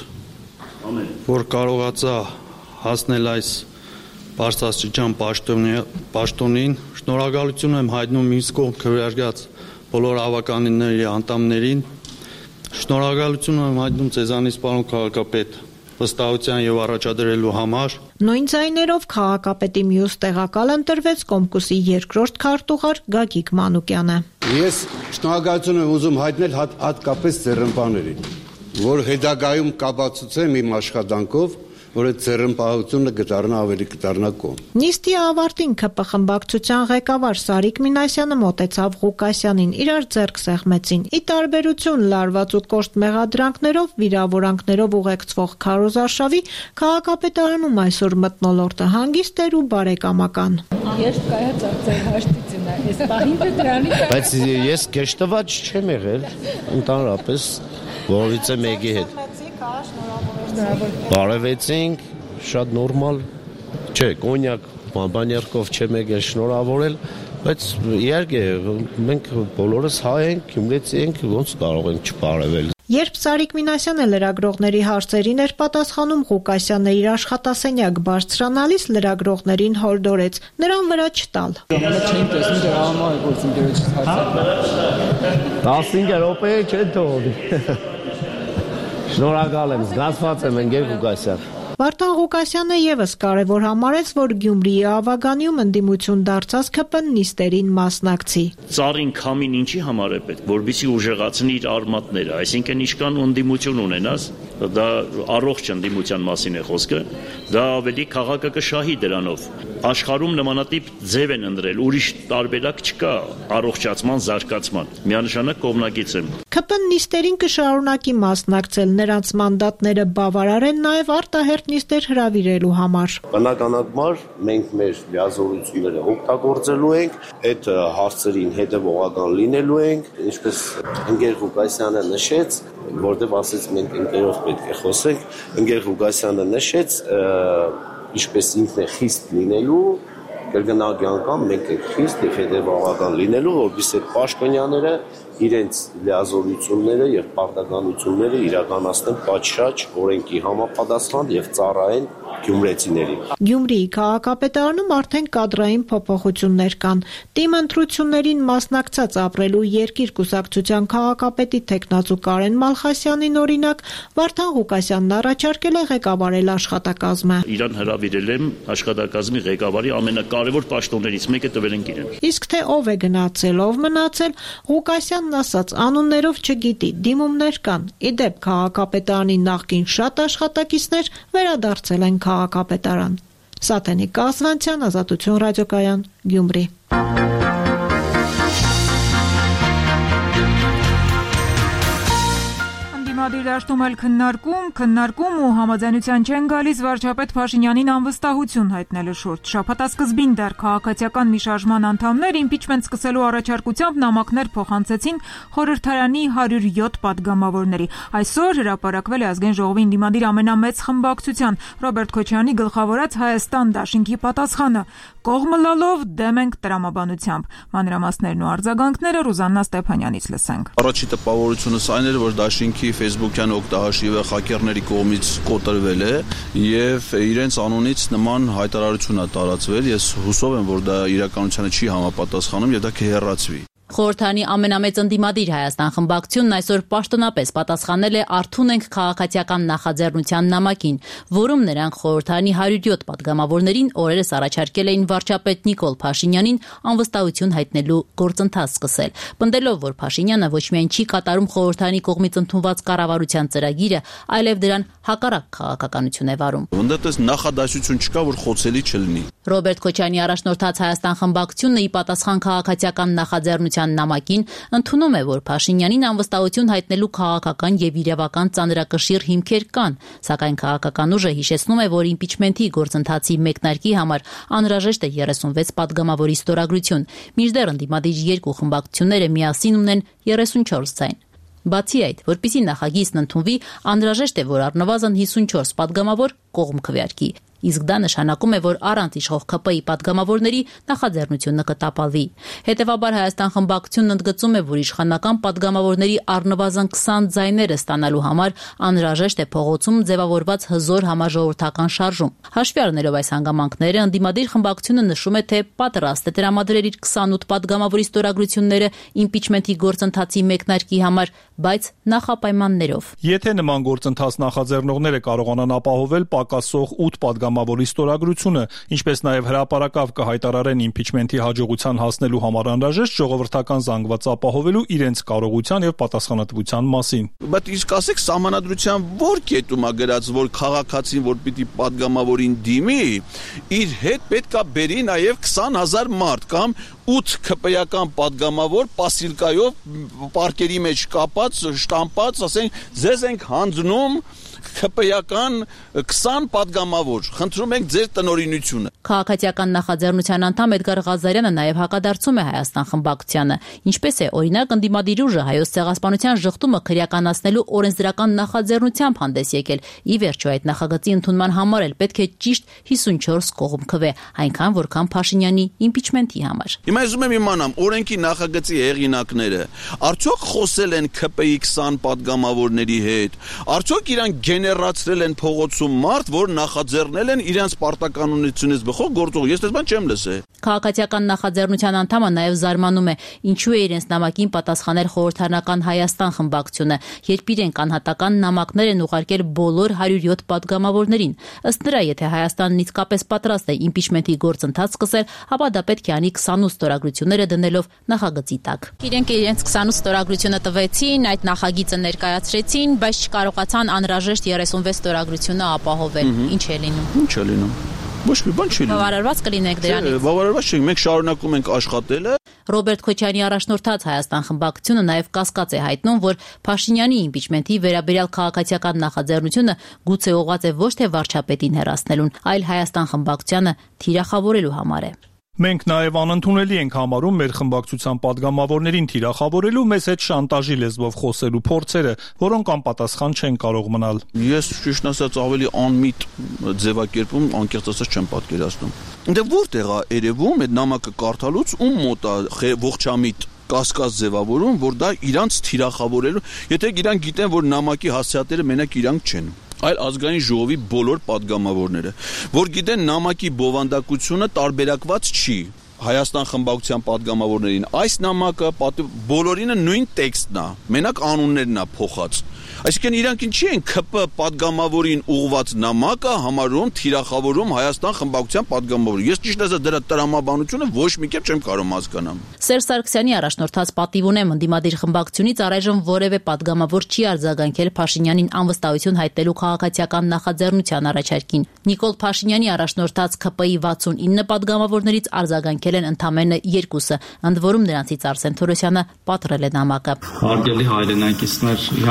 որ կարողացա հասնել այս բարձրաստիճան պաշտոնին։ Շնորհակալություն եմ հայտնում ինձ կողմ քվեարկած բոլոր ավականների անդամներին, շնորհակալություն եմ հայտնում ձեզանից, պարոն քաղաքապետ, վստահության եւ առաջադրելու համար։
Նույն ձայներով քաղաքապետի մյուս տեղակալ ընտրվեց Կոմկուսի երկրորդ քարտուղար Գագիկ Մանուկյանը։
Ես շնորհակալություն եմ ուզում հայտնել հատ, հատկապես ձեռնպահներին, որ հետագայում կապացուցեն իմ աշխատանքով, որ այդ ձեռնպահությունը կդառնա ավելի կդառնա կողմ։
Նիստի ավարտին ՔՊ խմբակցության ղեկավար Սարիկ Մինասյանը մոտեցավ Ղուկասյանին, իրար ձեռք սեղմեցին։ Ի տարբերություն լարված ու կոշտ մեղադրանքներով, վիրավորանքներով ուղեկցվող քարոզարշավի, քաղաքապետարանում այսօր մթնոլորտը հանգիստ էր ու բարեկամական։
Ես կայացած ձեր հաշտիցն է, ես պահինը դրանի։
Բայց ես կեշտված չեմ եղել, ընդհանրապես որից է մեկի հետ։ Բարևեցինք, շատ նորմալ, չէ, կոնյակ բանբաներկով չեմ եկել շնորհավորել, բայց իհարկե մենք բոլորս հայ ենք, գյումրեցի ենք, ոնց կարող ենք չբարևել։
Երբ Սարիկ Մինասյանը լրագրողների հարցերին էր պատասխանում, Ղուկասյանն իր աշխատասենյակ բարձրանալիս լրագրողներին հորդորեց նրան վրա չտալ։
տասնհինգ րոպե չեն թողնի։ Շնորհակալ եմ, զգացված եմ ընկեր Ղուկասյան։
Վարդան Ղուկասյանը եւս կարևոր համարեց, որ Գյումրիի ավագանիում ընդդիմություն դարձած ՔՊ-ն նիստերին մասնակցի։
Ծառին քամին ինչի համար է պետք, որպեսզի ուժեղացնի իր արմատները, այսինքն ինչքան ընդդիմություն ունենաս, դա առողջ ընդդիմության մասին է խոսքը, դա ավելի քաղաքը կշահի դրանով։ Աշխարհում նմանատիպ ձև են ընտրել, ուրիշ տարբերակ չկա առողջացման, զարգացման։ Միանշանակ կողմնակից եմ։
ՔՊ-ն նիստերին կշարունակի մասնակցել, նրանց մանդատները բավարար են նաև արտահերթ նիստեր հրավիրելու համար։
Բնականաբար մենք մեր լիազորությունները օգտագործելու ենք, այդ հարցերին հետևողական լինելու ենք, ինչպես ընկեր Ղուկասյանը նշեց, որտեղ ասեց մենք ընկերով պետք է խոսենք, ընկեր Ղուկասյանը նշեց, ինչպես ինքն է խիստ լինելու, կրկնակի անգամ մենք ենք խիստ եւ հետեւողական լինելու, որովհետեւ այդ պաշտոնյաները իրենց լիազորությունները եւ պարտականությունները իրականացնեն պատշաճ օրենքի համապատասխան եւ ծառայեն գյումրեցիներին։
Գյումրիի քաղաքապետարանում արդեն կադրային փոփոխություններ կան։ Տիմ ընտրություններին մասնակցած ապրելու երկիր կուսակցության քաղաքապետի տեխնացու Կարեն Մալխասյանին օրինակ Վարդան Ղուկասյանն առաջարկել է ղեկավարել աշխատակազմը։
Իրան հրավիրել եմ աշխատակազմի ղեկավարի ամենակարևոր պաշտոններից մեկը տվել են իրեն։
Իսկ թե ով է գնացել, ով մնացել, Ղուկասյանն ասաց անուններով չգիտի, դիմումներ կան։ Իդեպ քաղաքապետարանի նախկին շատ աշխատակիցներ վերադարձել են քաղաքապետարան։ Սաթենիկ Կասվանցյան, Ազատություն ռադիոկայան, Գյումրի։
ընդդիմադիր դաշտում էլ քննարկում, քննարկում ու համաձայնության չեն գալիս վարչապետ Փաշինյանին անվստահություն հայտնելու շուրջ։ Շաբաթասկզբին դեռ քաղաքացիական մի շարժման անդամներ իմպիչմենտ սկսելու առաջարկությամբ նամակներ փոխանցեցին խորհրդարանի հարյուր յոթ պատգամավորների։ Այսօր հրապարակվել է Ազգային ժողովի ընդդիմադիր ամենամեծ խմբակցության Ռոբերտ Քոչարյանի գլխավորած Հայաստան դաշինքի պատասխանը՝ կողմը լալով դեմ ենք տրամաբանությամբ։ Մանրամասներն ու արձագանքները Ռուզաննա Ստեփանյանից լսենք։
Առաջի տպավորությունս այն էր, որ դաշինքի Facebook-յան օգտահաշիվը խակերների կողմից կոտրվել է եւ իրենց անունից նման հայտարարություն է տարածվել։ Ես հուսով եմ, որ դա իրականությանը չի համապատասխանում եւ դա կհեռացվի։
Խորհրդարանի ամենամեծ ընդդիմադիր Հայաստան խմբակցությունն այսօր պաշտոնապես պատասխանել է «Արթուն ենք» քաղաքացիական նախաձեռնության նամակին, որում նրանք խորհրդարանի հարյուր յոթ պատգամավորներին օրերս առաջարկել էին վարչապետ Նիկոլ Փաշինյանին անվստահություն հայտնելու գործընթաց սկսել, պնդելով, որ Փաշինյանը ոչ միայն չի կատարում խորհրդարանի կողմից ընդունված կառավարության ծրագիրը, այլև դրան հակառակ քաղաքականություն է վարում։
Որտեղ նախադասություն չկա, որ խոցելի չլինի։
Ռոբերտ Քոչարյանի առաջնորդած Հայաստան խմբակցությունն ի պատասխան քաղաքացիական նախաձեռնության նամակին ընդունում է, որ Փաշինյանին անվստահություն հայտնելու քաղաքական եւ իրավական ծանրակշիռ հիմքեր կան, սակայն քաղաքական ուժը հիշեցնում է, որ իմպիչմենտի գործընթացի մեկնարկի համար անհրաժեշտ է երեսունվեց պատգամավորի ստորագրություն, մինչդեռ ընդդիմադիր երկու խմբակցությունները միասին ունեն երեսունչորս ձայն։ Բացի այդ, որպեսզի նախագիծն ընդունվի, անհրաժեշտ է, որ առնվազն հիսունչորս պատգամավոր կողմ քվեարկի։ Իսկ դա նշանակում է, որ առանց իշխող ՔՊ-ի պատգամավորների նախաձեռնությունը կտապալվի։ Հետևաբար Հայաստան խմբակցությունն ընդգծում է, որ իշխանական պատգամավորների առնվազն քսան ձայները ստանալու համար անհրաժեշտ է փողոցում ձևավորված հզոր համաժողովրդական շարժում։ Հաշվի առնելով այս հանգամանքները, ընդդիմադիր խմբակցությունը նշում է, թե պատրաստ է տրամադրել իր քսանութ պատգամավորի ստորագրությունները իմպիչմենտի գործընթացի մեկնարկի համար, բայց նախապայմաններով։
Եթե նման գործընթաց նախաձեռնողները կարողանան ապահովել պակասող ութ պատգամավորի ստորագրությունը, ինչպես նաև հրապարակավ կհայտարարեն իմպիչմենտի հաջողության հասնելու համար անհրաժեշտ ժողովրդական զանգված ապահովելու իրենց կարողության եւ պատասխանատվության մասին։
Բայց իսկ ասեք, սահմանադրության որ կետում է գրած, որ քաղաքացին, որ պիտի պատգամավորին դիմի, իր հետ պետքա բերի նաև քսան հազար մարդ կամ ութ ՔՊ-ական պատգամավոր պասիլկայով պարկերի մեջ կապած, շտամպած, ասենք, ձեզ ենք հանձնում ՔՊ-ական քսան պատգամավոր, խնդրում ենք ձեր տնօրինությունը։
Քաղաքացիական նախաձեռնության անդամ Էդգար Ղազարյանը նաև հակադարձում է Հայաստան խմբակցությանը, ինչպես է օրինակ ընդդիմադիր ուժը հայոց ցեղասպանության ժխտումը քրեականացնելու օրենսդրական նախաձեռնությամբ հանդես եկել։ Ի վերջո այդ նախագծի ընդունման համար էլ պետք է ճիշտ հիսունչորս կողմ քվե, այնքան որքան Փաշինյանի իմպիչմենտի համար։
Հիմա ես ուզում եմ իմանամ, օրենքի նախագծի հեղինակները արդյոք խոսել են ՔՊ-ի քսան պատգամավորների հետ, արդյոք իրանք գեներացրել են փողոցում մարդ, որ նախաձեռնել են իրենց պարտականությունից բխող գործող։ Ես դες բան չեմ լսել։
Քաղաքացիական նախաձեռնության անդամը նաև զարմանում է, ինչու է իրենց նամակին պատասխանել խորհրդարանական Հայաստան խմբակցությունը, երբ իրենք անհատական նամակներ են ուղարկել բոլոր հարյուր յոթ պատգամավորներին։ Ըստ նրա, եթե Հայաստանն իսկապես պատրաստ է իմպիչմենտի գործընթաց սկսել, ապա դա պետք է անի քսանութ ստորագրությունները դնելով նախագծի տակ։ Իրենք իրենց քսանութ ստորագրությունը տվեցին, այդ նախագիծը ներկայացրեցին, բայց չկարողացան անհրաժեշտ երեսունվեց ստորագրությունը ապահովել։ Ինչ է լինում։
Ինչ է լինում։ Ոչ մի բան չի լինում։
Բավարարված կլինեք դրանից։
Բավարարված չենք, մենք շարունակում ենք աշխատելը։
Ռոբերտ Քոչարյանի առաջնորդած Հայաստան խմբակցությունը նաև կասկած է հայտնում, որ Փաշինյանի իմպիչմենտի վերաբերյալ քաղաքացիական նախաձեռնությունը գուցե ուղղված է ոչ թե վարչապետին հեռացնելուն, այլ Հայաստան խմբակցությանը թիրախավորելու համար է։
Մենք նաև անընդունելի ենք համարում մեր խմբակցության պատգամավորներին թիրախավորելու մեզ հետ շանտաժի լեզվով խոսելու փորձերը, որոնք անպատասխան չեն կարող մնալ։
Ես ճիշտ ասած ավելի անմիտ ձևակերպում անկեղծ ասած չեմ պատկերացնում։ Դե որտեղ է երևում այդ նամակը կարդալուց ում մոտ է ողջամիտ կասկած ձևավորում, որ դա իրանց թիրախավորելու, եթե իրանք գիտեն, որ նամակի հասցեատերը մենակ իրանք չեն, այլ ազգային ժողովի բոլոր պատգամավորները, որ գիտեն նամակի բովանդակությունը տարբերակված չի Հայաստան խմբակցության պատգամավորներին։ Այս նամակը բոլորինը նույն տեքստն է, մենակ անուններն է փոխած։ Այսինքն իրանք ինչի են ՔՊ պատգամավորին ուղված նամակը համարում թիրախավորում Հայաստան խմբակցության պատգամավորին։ Ես ճիշտ ասած դրա տրամաբանությունը ոչ մի կերպ չեմ կարող հասկանամ։
Սերժ Սարգսյանի առաջնորդած պատիվ ունեմ ընդդիմադիր խմբակցությունից առայժմ որևէ պատգամավոր չի արձագանքել Փաշինյանին անվստահություն հայտնելու քաղաքացիական նախաձեռնության առաջարկին։ Նիկոլ Փաշինյանի առաջնորդած ՔՊ-ի վաթսունինը պատգամավորներից արձագանքել են ընդամենը երկուսը, ընդ որում նրանցից Արսեն Թորոսյանը պատռել է նամակը։
Հարգելի հայրենակիցներ, իհարկե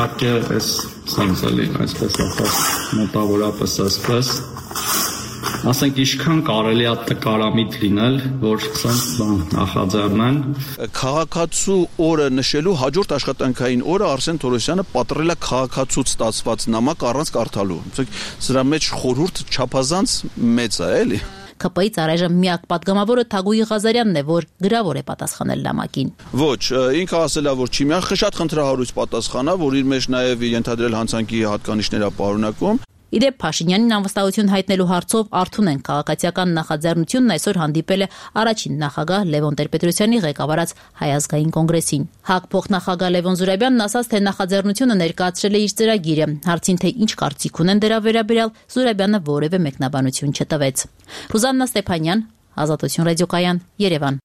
այդպես սանձալի, այսպես ախած մոտավորապես այսպես ասենք ինչքան կարելի է տկարամիտ լինել, որ սենց բան նախաձեռնեն։
Քաղաքացու օրը նշելու հաջորդ աշխատանքային օրը Արսեն Թորոսյանը պատռել է քաղաքացուց ստացված նամակ առանց կարդալու։ Սրա մեջ խորհուրդ չափազանց մեծ է, էլի։
Ք Պ Ից առայժմ միակ պատգամավորը Թագուհի Ղազարյանն է, որ գրավոր է պատասխանել նամակին։
Ոչ, ինքը ասել է, որ չի միան շատ խնդրահարույց պատասխանա, որ իր մեջ նաև ենթադրել հանցանքի հատկանիշներ պարունակում։
Իդեպ Փաշինյանին անվստահություն հայտնելու հարցով Արթունեն քաղաքացիական նախաձեռնությունն այսօր հանդիպել է առաջին նախագահ Լևոն Տեր-Պետրոսյանի ղեկավարած Հայ ազգային կոնգրեսին։ ՀԱԿ փոխնախագահ Լևոն Զուրաբյանն ասաց, թե նախաձեռնությունը ներկայացրել է իր ծրագիրը։ Հարցին, թե ինչ կարծիք ունեն դրա վերաբերյալ, Զուրաբյանը որևէ մեկնաբանություն չտվեց։ Ռուզաննա Ստեփանյան, Ազատություն ռադիոկայան, Երևան։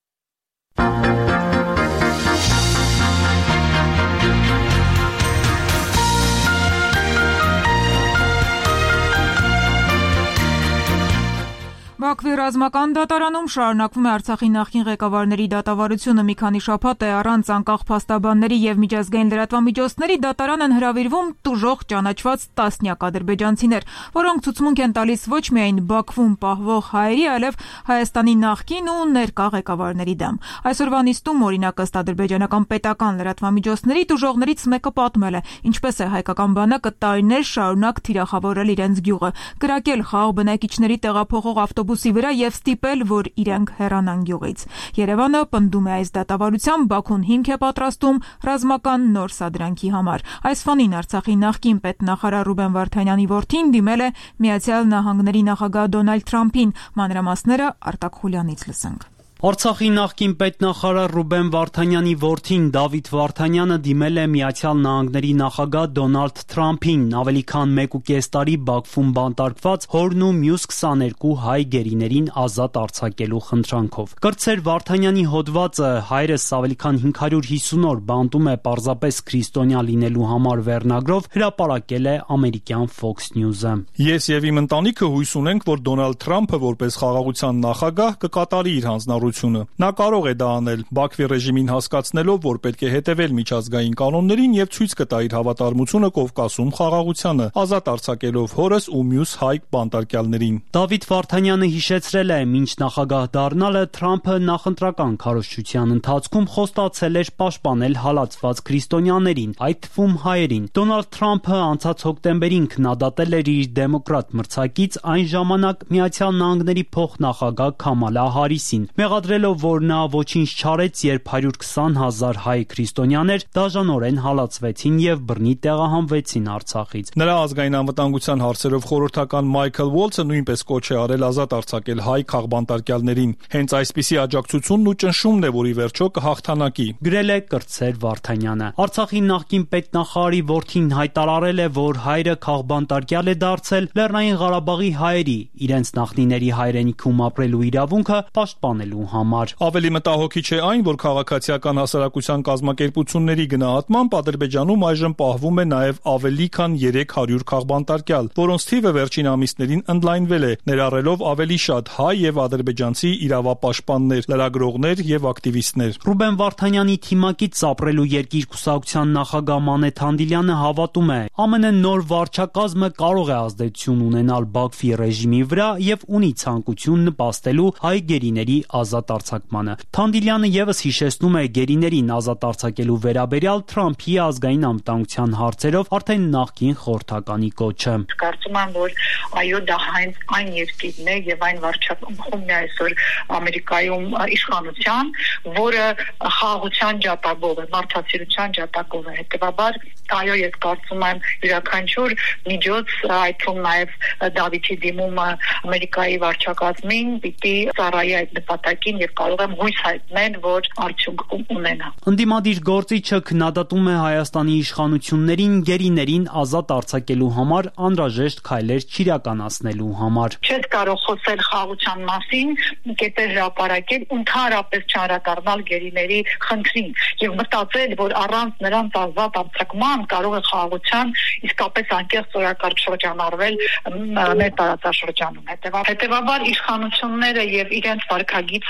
Բաքվի ռազմական դատարանում շարունակվում է Արցախի նախկին ղեկավարների դատավարությունը։ Մի քանի շաբաթ է առանց անկախ փաստաբանների եւ միջազգային լրատվամիջոցների դատարան են հրավիրվում տուժող ճանաչված տասնյակ ադրբեջանցիներ, որոնք ցուցմունք են տալիս ոչ միայն Բաքվում պահվող հայերի, այլև Հայաստանի նախկին ու ներկա ղեկավարների դեմ։ Այսօրվա նիստում, օրինակ, ըստ ադրբեջանական պետական լրատվամիջոցների, տուժողներից մեկը պատմել է, ինչպես է հայկական բանակը տարիներ շարունակ թիրախավորել իրենց գյուղը, կրակել խաղ բնակիչների տեղափոխող ավտոբուսի վրա եւ ստիպել, որ իրենք հեռանան գյուղից։ Երևանը պնդում է այս դատավարությամբ Բաքուն հիմք է պատրաստում ռազմական նոր սադրանքի համար։ Այս ֆոնին Արցախի նախկին պետնախարար Ռուբեն Վարդանյանի որդին դիմել է Միացյալ Նահանգների նախագահ Դոնալդ Թրամփին։ Մանրամասները Արտակ Խուլյանից լսենք։
Արցախի նախկին պետնախարար Ռուբեն Վարդանյանի որդին Դավիթ Վարդանյանը դիմել է Միացյալ Նահանգների նախագահ Դոնալդ Թրամփին ավելի քան մեկ ու կես տարի Բաքվում բանտարկված հորն ու մյուս քսաներկու հայ գերիներին ազատ արձակելու խնդրանքով։ Կրտսեր Վարդանյանի հոդվածը «Հայրս ավելի քան հինգ հարյուր հիսուն օր բանտում է պարզապես քրիստոնյա լինելու համար» վերնագրով հրապարակել է ամերիկյան Fox News-ը։
Ես եւ իմ ընտանիքը հույս ունենք, որ Դոնալդ Թրամփը որպես խաղաղության նախագահ կկատարի իր հանձնառությունը։ Նա կարող է դա անել, Բաքվի ռեժիմին հասկացնելով, որ պետք է հետևել միջազգային կանոններին եւ ցույց կտա իր հավատարմությունը Կովկասում խաղաղությանը, ազատ արձակելով հորս ու մյուս հայ բանտարկյալներին։
Դավիթ Վարդանյանը հիշեցրել է, մինչ նախագահ դառնալը Թրամփը նախընտրական քարոզչության ընթացքում խոստացել էր պաշտպանել հալածված քրիստոնյաներին, այդ թվում հայերին։ Դոնալդ Թրամփը անցած հոկտեմբերին քննադատել էր իր դեմոկրատ մրցակից այն ժամանակ Միացյալ Նահանգների փոխնախագահ Քամալա Հարիսին, մեղադրելով, որ նա ոչինչ չարեց, երբ հարյուր քսան հազար հայ քրիստոնյաներ դաժանորեն հալածվեցին եւ բռնի տեղահանվեցին Արցախից։
Նրա ազգային անվտանգության հարցերով խորհրդական Մայքլ Ուոլցը նույնպես կոչ է արել ազատ արձակել հայ քաղբանտարկյալներին։ Հենց այսպիսի աջակցությունն ու ճնշումն է, որ ի վերջո կհաղթանակի,
գրել է Կրտսեր Վարդանյանը։ Արցախի նախկին պետնախարարի որդին հայտարարել է, որ հայրը քաղբանտարկյալ է դարձել Լեռնային Ղարաբաղի հայերի, իրենց նախնիների հայրենիքում ապրելու իրավունքը պաշտպանելու համար։
Ավելի մտահոգիչ է այն, որ քաղաքացիական հասարակության կազմակերպությունների գնահատմամբ Ադրբեջանում այժմ պահվում է նաև ավելի քան երեք հարյուր քաղբանտարկյալ, որոնց թիվը վերջին ամիսներին ընդլայնվել է, ներառելով ավելի շատ հայ եւ ադրբեջանցի իրավապաշտպաններ, լրագրողներ եւ ակտիվիստներ։
Ռուբեն Վարդանյանի թիմակից ապրելու երկիր կուսակցության նախագահ Մանեթ Հանդիլյանը հավատում է, ԱՄՆ նոր վարչակազմը կարող է ազդեցություն ունենալ Բաքվի ռեժիմի վրա եւ ունի ցանկություն նպաստելու հայ գերիների ազատ արձակմանը։ Թանդիլյանը եւս հիշեցնում է գերիներին ազատ արձակելու վերաբերյալ Թրամփի ազգային անվտանգության հարցերով արդեն նախկին խորհրդականի կոչը։
Կարծում եմ, որ այո, դա հենց այն երկիրն է եւ այն վարչակազմն է այսօր Ամերիկայում իշխանության, որը խաղաղության ջատագով է, մարդասիրության ջատագով է։ Հետեւաբար, այո, ես կարծում եմ յուրաքանչյուր միջոց, այդ թվում նաեւ Դավիթի դիմումը Ամերիկայի վարչակազմին պիտի ծառայի այդ նպատակին եւ կարող եմ հույս հայտնել, որ արդյունք ունենա։
Ընդդիմադիր գործիչը քննադատում է Հայաստանի իշխանություններին գերիներին ազատ արձակելու համար անհրաժեշտ քայլեր չիրականացնելու համար։
Չես կարող խոսել խաղաղության մասին, կետեր հրապարակել, ընդհանրապես չանդրադառնալ գերիների խնդրին եւ մտածել, որ առանց նրանց ազատ արձակման կարող է խաղաղության իսկապես անկեղծ օրակարգ շրջանառվել մեր տարածաշրջանում։ Հետեւաբար իշխանությունները եւ իրենց վարքագիծը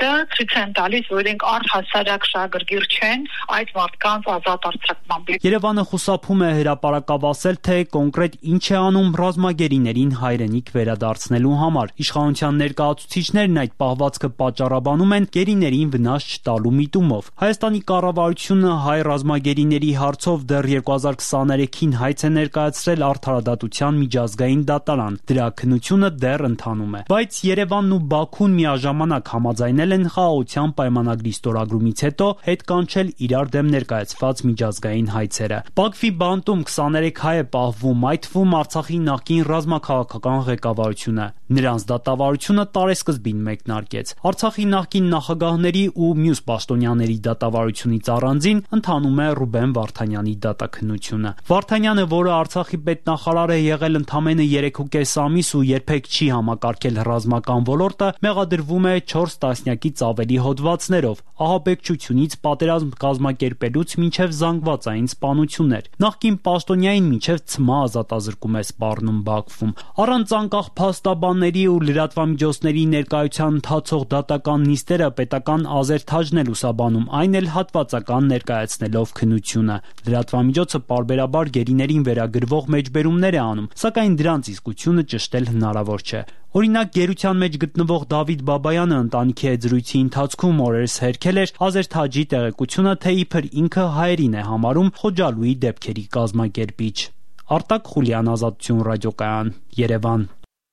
կողմերը ցույց են տալիս, որ իրենք առհասարակ շահագրգիռ չեն այդ մարդկանց ազատ արձակման։
Երևանը խուսափում է հրապարակավասել, թե կոնկրետ ինչ է անում ռազմագերիներին հայրենիք վերադարձնելու համար։ Իշխանության ներկայացուցիչներն այդ պահվածքը պատճառաբանում են գերիներին վնաս չտալու միտումով։ Հայաստանի կառավարությունը հայ ռազմագերիների հարցով դեռ երկու հազար քսաներեքին հայց է ներկայացրել Արդարադատության միջազգային դատարան։ Դրա քննությունը դեռ ընթանում է։ Բայց Երևանն ու Բաքուն միաժամանակ համաձայնել են խաղաղության պայմանագրի ստորագրումից հետո հետ կանչել իրար դեմ ներկայացված միջազգային հայցերը։ Բաքվի բանտում քսաներեք հայ է պահվում, այդ թվում Արցախի նախկին ռազմաքաղաքական ղեկավարությունը։ Նրանց դատավարությունը տարեսկզբին մեկնարկեց։ Արցախի նախկին նախագահների ու մյուս պաշտոնյաների դատավարությունից առանձին ընթանում է Ռուբեն Վարդանյանի դատաքննությունը։ Վարդանյանը, որը Արցախի պետնախարար է եղել ընդամենը երեք ու կես ամիս ու երբեք չի համակարգել ռազմական ոլորտը, մեղադրվում է չորս տասնյակից ավելի հոդվածներով, ահաբեկչությունից պատերազմ կազմակերպելուց մինչև զանգվածային սպանություններ։ Նախկին պաշտոնյային մինչև ցմահ ազատազրկում է սպառնում Բաքվում։ Առանց անկախ փաստաբանների ու լրատվամիջոցների ներկայության ընթացող դատական նիստերը պետական ազերթաջն է լուսաբանում, այն էլ հատվածական ներկայացնելով քննությունը։ Լրատվամիջոցը պարբերաբար գերիներին վերագրվող մեջբերումներ է անում, սակայն դրանց իսկությունը ճշտել հնարավոր չէ։ Օրինակ, գերության մեջ գտնվող Դավիթ Բաբայանը ընտանիքի հետ զրույցի ընթացքում օրերս հերքել էր Ազերթաջի տեղեկությունը, թե իբր ինքը հայերին է համարում Խոջալուի դեպքերի կազմակերպիչ։ Արտակ Խուլյան, Ազատություն ռադիոկայան, Երևան։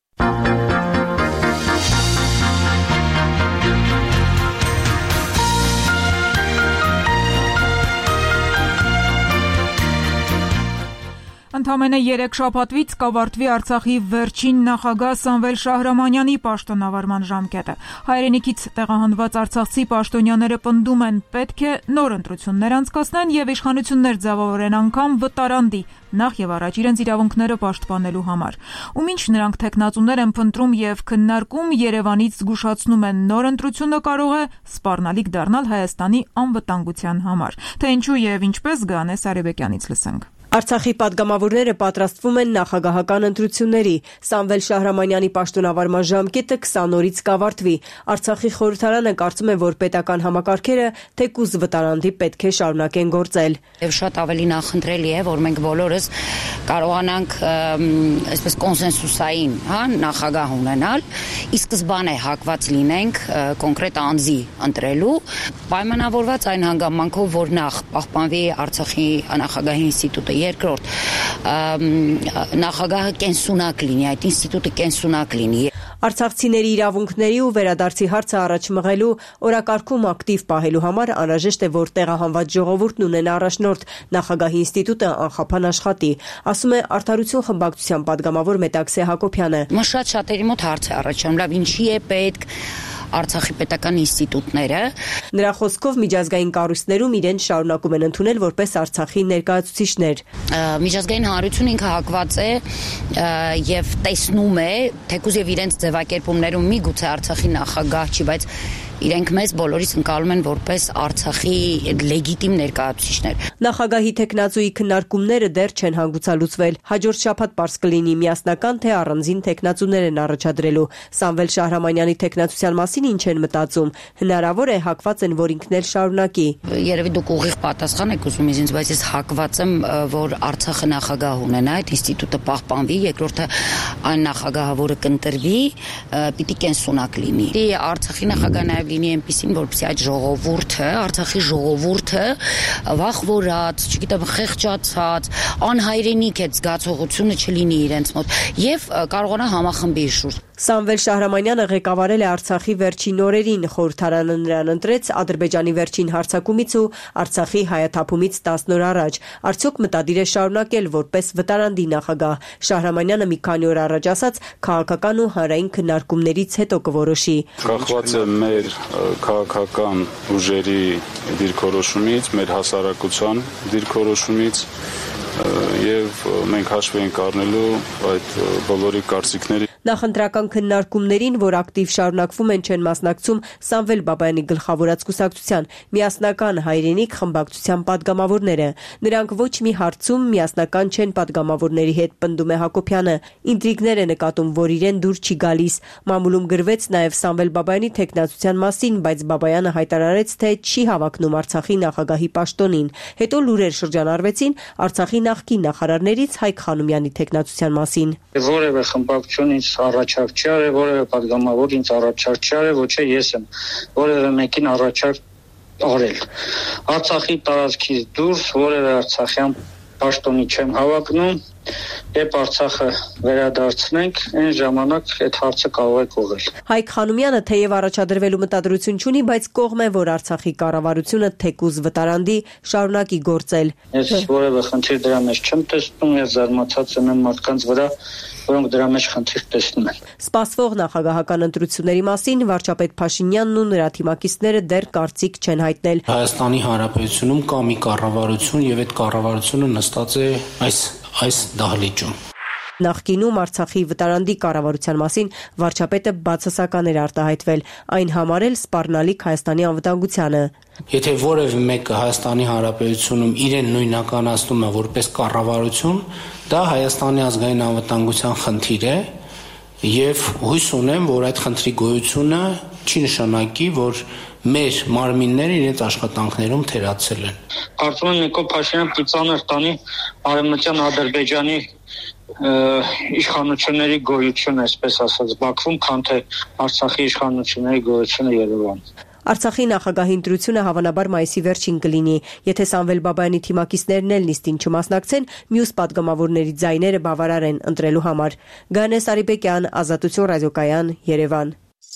Ընդամենը երեք շաբաթվից կավարտվի Արցախի վերջին նախագահ Սամվել Շահրամանյանի պաշտոնավարման ժամկետը։ Հայրենիքից տեղահանված արցախցի պաշտոնյաները պնդում են, պետք է նոր ընտրություններ անցկացնեն եւ իշխանություններ ձևավորեն անգամ վտարանդի, նախ եւ առաջ իրենց իրավունքները պաշտպանելու համար։ Ու մինչ նրանք տեխնացուներ են փնտրում եւ քննարկում, Երևանից զգուշացնում են, նոր ընտրությունը կարող է սպառնալիք դառնալ Հայաստանի անվտանգության համար։ Թե ինչու եւ ինչպես Գանես Արեբեկյանից լսենք։
Արցախի падգամավորները պատրաստվում են նախագահական ընտրությունների։ Սամվել Շահրամանյանի պաշտոնավարման ժամկետը քսան օրից կավարտվի։ Արցախի խորհրդարանը կարծում է, որ պետական համակարգերը թեկուզ վտարանդի պետք է շարունակեն գործել։
Եվ շատ ավելի նախընտրելի է, որ մենք բոլորս կարողանանք այսպես կոնսենսուսային, հա, նախագահ ունենալ, ի սկզբանե հակված լինենք կոնկրետ անձի ընտրելու, պայմանավորված այն հանգամանքով, որ նախ պահպանվի Արցախի նախագահի ինստիտուտը, երկրորդ նախագահը կենսունակ լինի, այդ ինստիտուտը կենսունակ լինի։
Արցախցիների իրավունքների ու վերադարձի հարցը առաջ մղելու օրակարգում ակտիվ պահելու համար անհրաժեշտ է, որ տեղահանված ժողովուրդն ունենա առաջնորդ, նախագահի ինստիտուտը անխափան աշխատի, ասում է Արդարություն խմբակցության падգամավոր Մետաքսե Հակոբյանը։
Շատ շատերի մոտ հարց է առաջանում, լավ, ինչի է պետք Արցախի պետական ինստիտուտները։
Նրա խոսքով միջազգային կառույցներում իրեն շարունակում են ընդունել որպես Արցախի ներկայացուցիչներ։
Միջազգային հանրությունը ինքը հակված է եւ տեսնում է, թեկուզ եւ իրենց ձևակերպումներում միգուցե Արցախի նախագահ չի, բայց իրենք մեզ բոլորիս ընկալում են որպես Արցախի լեգիտիմ ներկայացուցիչներ։
Նախագահի տեխնացուի քննարկումները դեռ չեն հանգուցալուծվել։ Հաջորդ շաբաթ պարզ կլինի միասնական թե առանձին տեխնացուներ են առաջադրելու։ Սամվել Շահրամանյանի տեխնացության մասին ինչ են մտածում։ Հնարավոր է հակված են, որ ինքն էլ շարունակի։
Երևի դուք ուղիղ պատասխան եք ուզում ինձ, բայց ես հակված եմ, որ Արցախը նախագահ ունենա, այդ ինստիտուտը պահպանվի, երկրորդը այն նախագահը, որը կընտրվի, պիտի կենսունակ լինի։ Արցախի նախագահը նաև լինի այնպեսին, որպեսզի այդ ժողովուրդը, Արցախի ժողովուրդը վախվորած, չգիտեմ, խեղճացած, անհայրենիք այդ զգացողությունը չլինի իրենց մոտ եւ կարողանա համախմբի շուրջ։
Սամվել Շահրամանյանը ղեկավարել է Արցախի վերջին օրերին, խորհրդարանը նրան ընտրեց Ադրբեջանի վերջին հարձակումից ու Արցախի հայաթափումից տասն օր առաջ։ Արդյոք մտադիր է շարունակել որպես վտարանդի նախագահ։ Շահրամանյանը մի քանի օր առաջ ասաց, քաղաքական ու հանրային քննարկումներից հետո կորոշի։
Կախված է մեր քաղաքական ուժերի դիրքորոշումից, մեր հասարակության դիրքորոշումից եւ մենք հաշվի ենք առնելու այդ բոլորի կարծիքների։
Նախընտրական քննարկումներին, որ ակտիվ շարունակվում են, չեն մասնակցում Սամվել Բաբայանի գլխավորած կուսակցության Միասնական հայրենիք խմբակցության падգամավորները։ Նրանք ոչ մի հարցում միասնական չեն падգամավորների հետ, պնդում է Հակոբյանը։ Ինտրիգներ է նկատում, որ իրեն դուր չի գալիս։ Մամուլում գրվեց նաև Սամվել Բաբայանի թեկնածության մասին, բայց Բաբայանը հայտարարեց, թե չի հավակնում Արցախի նախագահի պաշտոնին։ Հետո լուրեր շրջանառվեցին Արցախի նախկին նախարարներից Հայկ Խանոմյանի թեկնածության մասին։
Որևէ խմբակցություն ինձ առաջարկ չի արել, որևէ падգամավոր ինձ առաջարկ չի արել, ոչ է ես եմ որևէ մեկին առաջարկ արել։ Արցախի տարածքից դուրս որևէ արցախյան պաշտոնի չեմ հավակնում։ Երբ Արցախը վերադարձնենք, այն ժամանակ այդ հարցը կարող է կողել։
Հայկ Խանոմյանը թեև առաջադրվելու մտադրություն չունի, բայց կողմ է, որ Արցախի կառավարությունը թեկուզ վտարանդի շարունակի գործել։
Ես որևէ խնդիր դրա մեջ չեմ տեսնում, ես զարմացած եմ մարդկանց վրա, որոնք դրա մեջ խնդիր տեսնում են։
Սպասվող նախագահական ընտրությունների մասին վարչապետ Փաշինյանն ու նրա թիմակիցները դեռ կարծիք չեն հայտնել։
Հայաստանի Հանրապետությունում կա մի կառավարություն եւ այդ կառավարությունը նստած է այս այս դահլիճում։
Նախկինում Արցախի վտարանդի կառավարության մասին վարչապետը բացասական էր արտահայտվել, այն համարել սպառնալիք Հայաստանի անվտանգությանը։
Եթե որևէ մեկը Հայաստանի Հանրապետությունում իրեն նույնականացնում է որպես կառավարություն, դա Հայաստանի ազգային անվտանգության խնդիր է եւ հույս ունեմ, որ այդ խնդրի գոյությունը չի նշանակի, որ մեր մարմինները իրենց աշխատանքներում թերացել են։
Կարծում եմ Նիկոլ Փաշինյանը ծանր տանի Արևմտյան Ադրբեջանի իշխանությունների գոյությունը, այսպես ասած, Բաքվում, քան թե Արցախի իշխանությունների գոյությունը Երևանում։
Արցախի նախագահի ընտրությունը հավանաբար մայիսի վերջին կլինի։ Եթե Սամվել Բաբայանի թիմակիցներն էլ նիստին չմասնակցեն, մյուս падգամավորների ձայները բավարար են ընտրելու համար։ Գանես Արիբեկյան, Ազատություն ռադիոկայան, Երևան։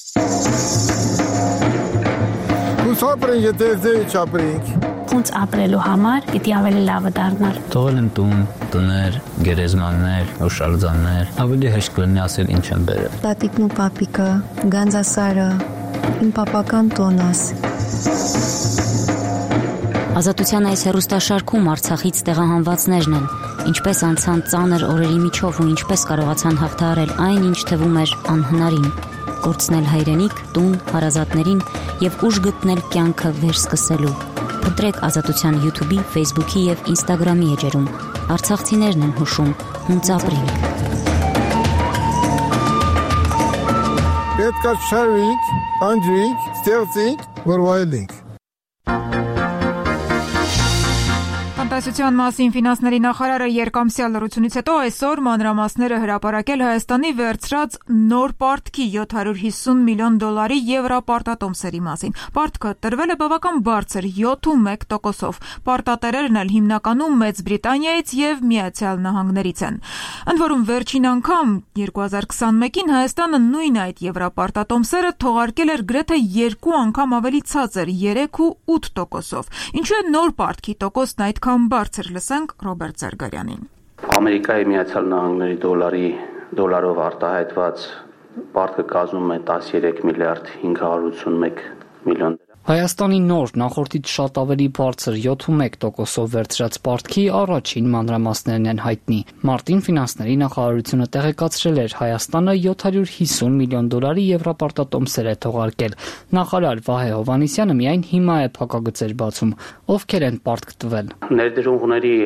Ապրենք, եթե դե չապրենք։
Ոնց ապրելու համար պիտի ավելի լավը դառնալ։
Թողել են տուն, տներ, գերեզմաններ, հուշարձաններ, ավելի հեշտ կլինի ասել ինչ են բերել։
Տատիկն ու պապիկը, Գանձասարը, իմ պապական տոնս։
Ազատության այս հեռուստաշարքում Արցախից տեղահանվածներն են, ինչպես անցան ծանր օրերի միջով ու ինչպես կարողացան հաղթահարել այն, ինչ թվում էր անհնարին։ Կորցնել հայրենիք, տուն, հարազատներին եւ ուժ գտնել կյանքը վերսկսելու։ Փնտրեք Ազատության YouTube-ի, Facebook-ի եւ Instagram-ի էջերում։ Արցախցիներն են հուշում, հունց ապրենք։
Պետք է շարվենք, անջրենք, ստեղծենք, որ վայելենք։
Տնտեսության մասին ֆինանսների նախարարը երկամսյա լրությունից հետո այսօր մանրամասները հրապարակել Հայաստանի վերցրած նոր պարտքի յոթ հարյուր հիսուն միլիոն դոլարի եվրապարտատոմսերի մասին։ Պարտքը տրվել է բավական բարձր յոթ ու մեկ տոկոսով։ Պարտատերերն էլ հիմնականում Մեծ Բրիտանիայից եւ Միացյալ Նահանգներից են։ Ընդ որում վերջին անգամ երկու հազար քսանմեկին Հայաստանը նույն այդ եվրապարտատոմսերը թողարկել էր գրեթե երկու անգամ ավելի ցածր երեք ու ութ տոկոսով։ Ինչու է նոր պարտքի տոկոսն այդքան բարձր, լսենք Ռոբերտ Զերգարյանին։
Ամերիկայի Միացյալ Նահանգների դոլարի դոլարով արտահայտված պարտքը կազմում է տասներեք միլիարդ հինգ հարյուր ութսունմեկ միլիոն։
Հայաստանի նոր նախորդից շատ ավելի բարձր յոթ ու մեկ տոկոսով վերցրած պարտքի առաջին մանրամասներն են հայտնի։ Մարտին ֆինանսների նախարարությունը տեղեկացրել էր Հայաստանը յոթ հարյուր հիսուն միլիոն դոլարի եվրապարտատոմսեր է թողարկել։ Նախարար Վահե Հովհաննիսյանը միայն հիմա է փակագծեր բացում։ Ովքեր են պարտք տվել։
Ներդրողների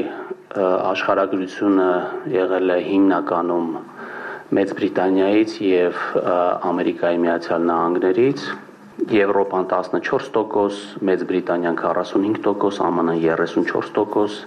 աշխարհագրությունը եղել է հիմնականում Մեծ Բրիտանիայից եւ Ամերիկայի Միացյալ Նահանգներից։ Եվրոպան տասնչորս տոկոս, Մեծ Բրիտանիան քառասունհինգ տոկոս, ԱՄՆ երեսունչորս տոկոս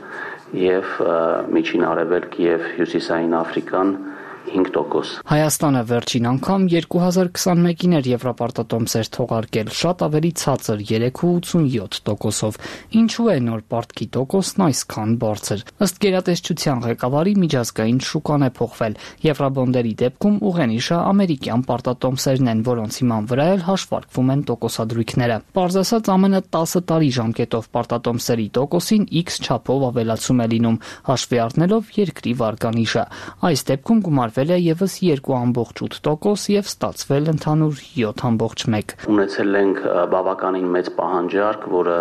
եւ Միջին Արևելք եւ Հյուսիսային Աֆրիկան հինգ տոկոս։
Հայաստանը վերջին անգամ երկու հազար քսանմեկին էր եվրապարտատոմսեր թողարկել, շատ ավելի ցածր երեք ու ութսունյոթ տոկոսով։ Ինչու է նոր պարտքի տոկոսն այսքան բարձր։ Ըստ գերատեսչության ղեկավարի միջազգային շուկան է փոխվել։ Եվրաբոնդերի դեպքում ուղենիշը ամերիկյան պարտատոմսերն են, որոնց հիման վրա էլ հաշվարկվում են տոկոսադրույքները։ Պարզ ասած, ամենը տասը տարի ժամկետով պարտատոմսերի տոկոսին X չափով ավելացում է լինում, հաշվի առնելով երկրի վարկանիշը։ Այս դեպքում գումարվել է եւս երկու ամբողջ ութ տոկոս եւ ստացվել ընդհանուր յոթ ամբողջ մեկ։
Ունեցել ենք բավականին մեծ պահանջարկ, որը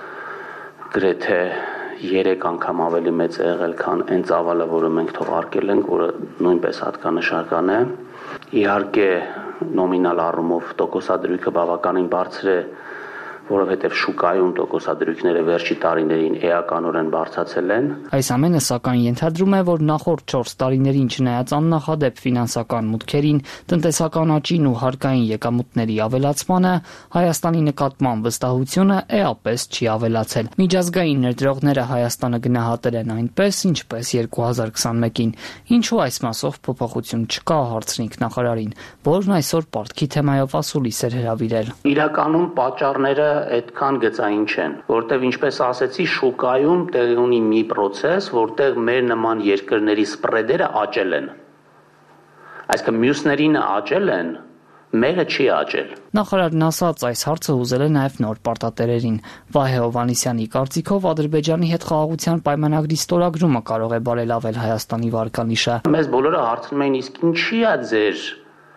գրեթե երեք անգամ ավելի մեծ է եղել, քան այն ծավալը, որը մենք թողարկել ենք, որը նույնպես հատկանշական է։
Իհարկե նոմինալ առումով տոկոսադրույքը բավականին բարձր է, որովհետև շուկայում տոկոսադրույքները վերջի տարիներին էականորեն բարձրացել են։
Այս ամենը սակայն ենթադրում է, որ նախորդ չորս տարիներին չնայած աննախադեպ ֆինանսական մուտքերին, տնտեսական աճին ու հարկային եկամուտների ավելացմանը, Հայաստանի նկատմամբ վստահությունը էապես չի ավելացել։ Միջազգային ներդրողները Հայաստանը գնահատել են այնպես, ինչպես երկու հազար քսանմեկին։ Ինչու այս մասով փոփոխություն չկա, հարցրինք նախարարին, որն այսօր պարտքի թեմայով ասուլիս էր հրավիրել։
Իրականում պատճառները այդքան գծային չեն, որտեղ ինչպես ասեցի, շուկայում տեղի ունի մի process, որտեղ մեր նման երկրների սպրեդերը աճել են։ Այսինքն մյուսներին աճել են, մերը չի աճել։
Նախարարն ասաց, այս հարցը ուզել է նաև նոր պարտատերերին։ Վահե Հովհաննիսյանի կարծիքով Ադրբեջանի հետ խաղաղության պայմանագրի ստորագրումը կարող է բարելավել Հայաստանի վարկանիշը։
Մեզ բոլորը հարցնում էին, իսկ ինչի է ձեր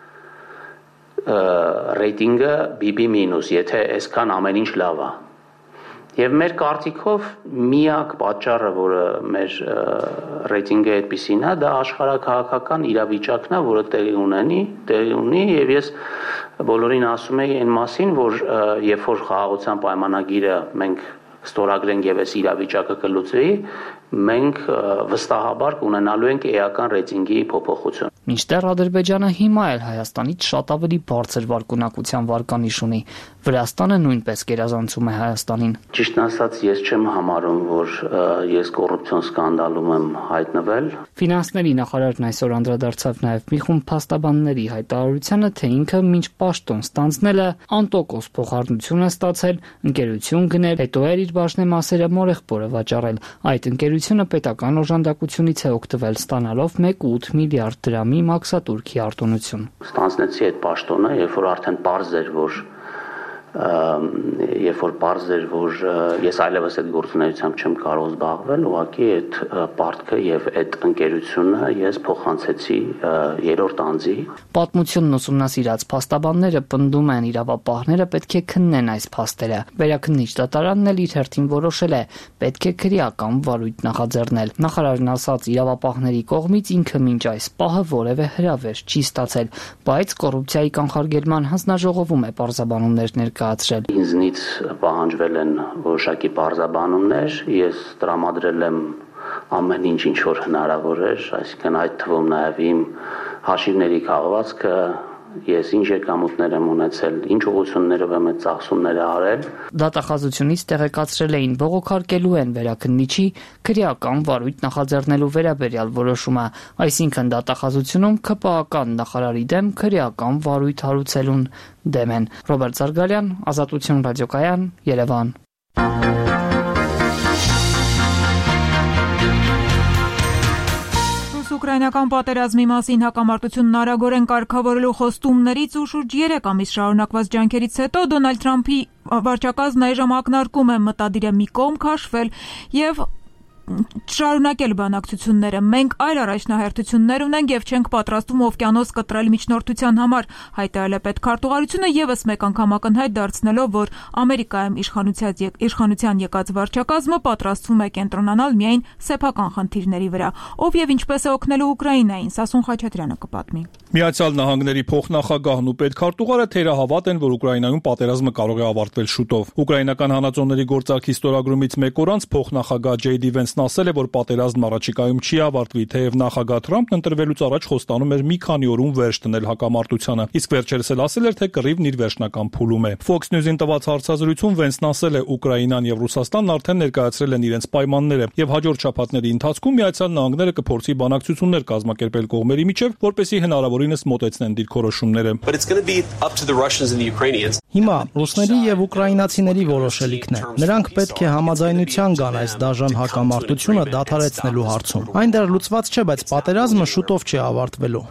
ռեյտինգը բի բի մինուս, եթե այսքան ամեն ինչ լավ է։ Եվ մեր կարծիքով միակ պատճառը, որը մեր ռեյտինգը այդպիսին է, դա աշխարհաքաղաքական իրավիճակն է, որը տեղի ունենի, տեղի ունի, եւ ես բոլորին ասում եի այն մասին, որ երբ որ խաղաղության պայմանագիրը մենք ստորագրենք եւ այս իրավիճակը կլուծվի, մենք վստահաբար կունենալու ենք էական ռեյտինգի փոփոխություն։
Մինչդեռ Ադրբեջանը հիմա էլ Հայաստանից շատ ավելի բարձր վարկանիշության վարկանիշ ունի։ Վրաստանը նույնպես գերազանցում է Հայաստանին։
Ճիշտն ասած, ես չեմ համարում, որ ես կոռուպցիոն սկանդալում եմ հայտնվել։
Ֆինանսների նախարարն այսօր անդրադարձավ նաև մի խումբ փաստաբանների հայտարարությանը, թե ինքը մինչ պաշտոն ստանձնել է անտոկոս փոխառնություն է ստացել, ընկերություն գնել, հետո էր իր բաժնեմասերը մորեղբորը վաճառել։ Այդ ընկերությունը պետական օժանդակությունից է օգտվել, ստանալով մեկ կόμμα ութ միլիարդ դրամի մաքսատուրքի արտոնություն։
Ստանձնեցի այդ պաշտոնը, երբ որ արդեն պարզ էր, որ երբ որ պարզ էր, որ ես այլևս այդ գործունեությամբ չեմ կարող զբաղվել, ուղղակի այդ պարտքը եւ այդ ընկերությունը ես փոխանցեցի երրորդ անձի։
Պատմությունն ուսումնասիրած փաստաբանները պնդում են, իրավապահները պետք է քննեն այս փաստերը։ Վերաքննիչ դատարանն էլ իր հերթին որոշել է, պետք է քրեական վարույթ նախաձեռնել։ Նախարարն ասաց, իրավապահների կողմից ինքը մինչ այս պահը որևէ հրավեր չի ստացել, բայց կոռուպցիայի կանխարգելման հանձնաժողովում է պարզաբանումներ ներկայացրել։
Ինձնից պահանջվել են որոշակի պարզաբանումներ, ես տրամադրել եմ ամեն ինչ, ինչ որ հնարավոր էր, այսինքն այդ թվում նաև իմ հաշիվների քաղվածքը, ես ինչ եկամուտներ եմ ունեցել, ինչ ուղղություններով եմ այդ ծախսումները արել։
Դատախազությունից տեղեկացրել էին, բողոքարկելու են վերաքննիչի քրեական վարույթ նախաձեռնելու վերաբերյալ որոշումը, այսինքն դատախազությունում ՔՊԱ-ական նախարարի դեմ քրեական վարույթ հարուցելուն դեմ են։ Ռոբերտ Զարգալյան, Ազատություն ռադիոկայան, Երևան։
Ուկրաինական պատերազմի մասին հակամարտությունն արագորեն կարգավորելու խոստումներից ու շուրջ երեք ամիս շարունակված ջանքերից հետո Դոնալդ Թրամփի վարչակազմն այժմ ակնարկում է մտադիր է մի կողմ քաշվել եւ շարունակել բանակցությունները։ Մենք այլ առաջնահերթություններ ունենք եւ չենք պատրաստվում օվկիանոս կտրել միջնորդության համար, հայտարարել է պետքարտուղարությունը եւս մեկ անգամ ակնհայտ դարձնելով, որ Ամերիկայում իշխանության եկած վարչակազմը պատրաստվում է կենտրոնանալ միայն սեփական խնդիրների վրա։ Ով եւ ինչպես է օգնելու Ուկրաինային, Սասուն Խաչատրյանը կպատմի։
Միացյալ Նահանգների փոխնախագահն ու պետքարտուղարը թերահավատ են, որ Ուկրաինայում պատերազմը կարող է ավարտվել շուտով։ Ուկրաինական հանածոների գործարքի ստորագրումից մեկ օր անց փոխնախագահ Ջեյ Դի Վենսն ասել է, որ պատերազմն առաջիկայում չի ավարտվի, թեև նախագահ Թրամփն ընտրվելուց առաջ խոստանում էր մի քանի օրում վերջ դնել հակամարտությանը, իսկ վերջերս էլ ասել էր, թե կռիվն իր վերջնական փուլում է։ Fox News-ին տված հարցազրույցում Վենսն ասել է, Ուկրաինան եւ Ռուսաստանն արդեն ներկայացրել են իրենց պայմանները եւ հաջորդ շաբաթների ընթացքում Միացյալ Նահանգները կփորձի բանակցություններ կազմակերպել կողմերի միջև, որպեսզի հնարավորինս մոտեցնեն դիրքորոշումները։
Հիմա ռուսների եւ ուկրաինացիների որոշելիքն է։ Նրանք պետք է համաձայնության գան այս դաժան հակամարտությունը դադարեցնելու հարցում։ Այն դեռ լուծված չէ, բայց պատերազմը շուտով չի ավարտվելու։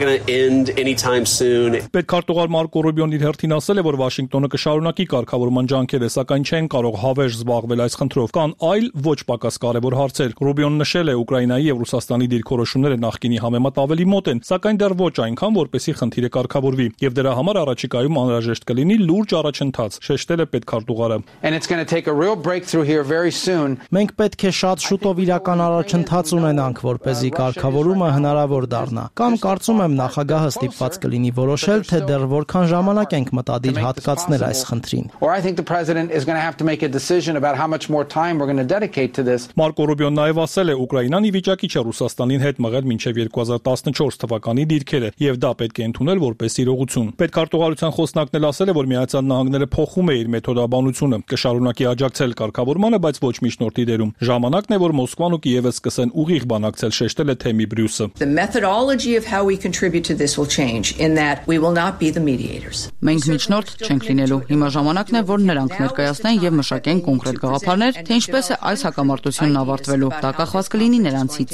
Պետքարտուղար Մարկո Ռուբիոն իր հերթին ասել է, որ Վաշինգտոնը կշարունակի կարգավորման ջանքերը, սակայն չեն կարող հավերժ զբաղվել այս խնդրով։ Կան այլ ոչ պակաս կարևոր հարցեր։ Ռուբիոն նշել է, Ուկրաինայի եւ Ռուսաստանի դիրքորոշումները նախկինի համեմատ ավելի մոտ են, սակայն դեռ ոչ այնքան, որպեսզի խնդիրը կարգավորվի, եւ դրա համար առաջիկայում անհրաժեշտ կլինի լուրջ առաջընթաց, շեշտել է պետքարտուղարը։
Մենք պետք է շատ շատ շուտով իրական առաջընթաց ունենանք, որպեսզի կարգավորումը հնարավոր դառնա։ Կամ կարծում եմ նախագահը ստիպված կլինի որոշել, թե դեռ որքան ժամանակ ենք մտադիր հատկացնել այս խնդրին։
Մարկո Ռուբիոն նաև ասել է, Ուկրաինան ի վիճակի չէ Ռուսաստանին հետ մղել մինչև երկու հազար տասնչորս թվականի դիրքերը, եւ դա պետք է ընդունել որպես իրողություն։ Պետքարտուղարության խոսնակն էլ ասել է, որ Միացյալ Նահանգները փոխում է իր մեթոդաբանությունը, կշարունակի աջակցել կարգավորմանը, բայց ոչ միջնորդի դերում։ Ժամանակն է, որ Մոսկվան ու Կիևը սկսեն ուղիղ բանակցել, շեշտել է Թեմի Բրյուսը։
Մենք միջնորդ չենք լինելու։ Հիմա ժամանակն է, որ նրանք ներկայացնեն եւ մշակեն կոնկրետ գաղափարներ, թե ինչպես է այս հակամարտությունն ավարտվելու։ Դա կախված կլինի նրանցից։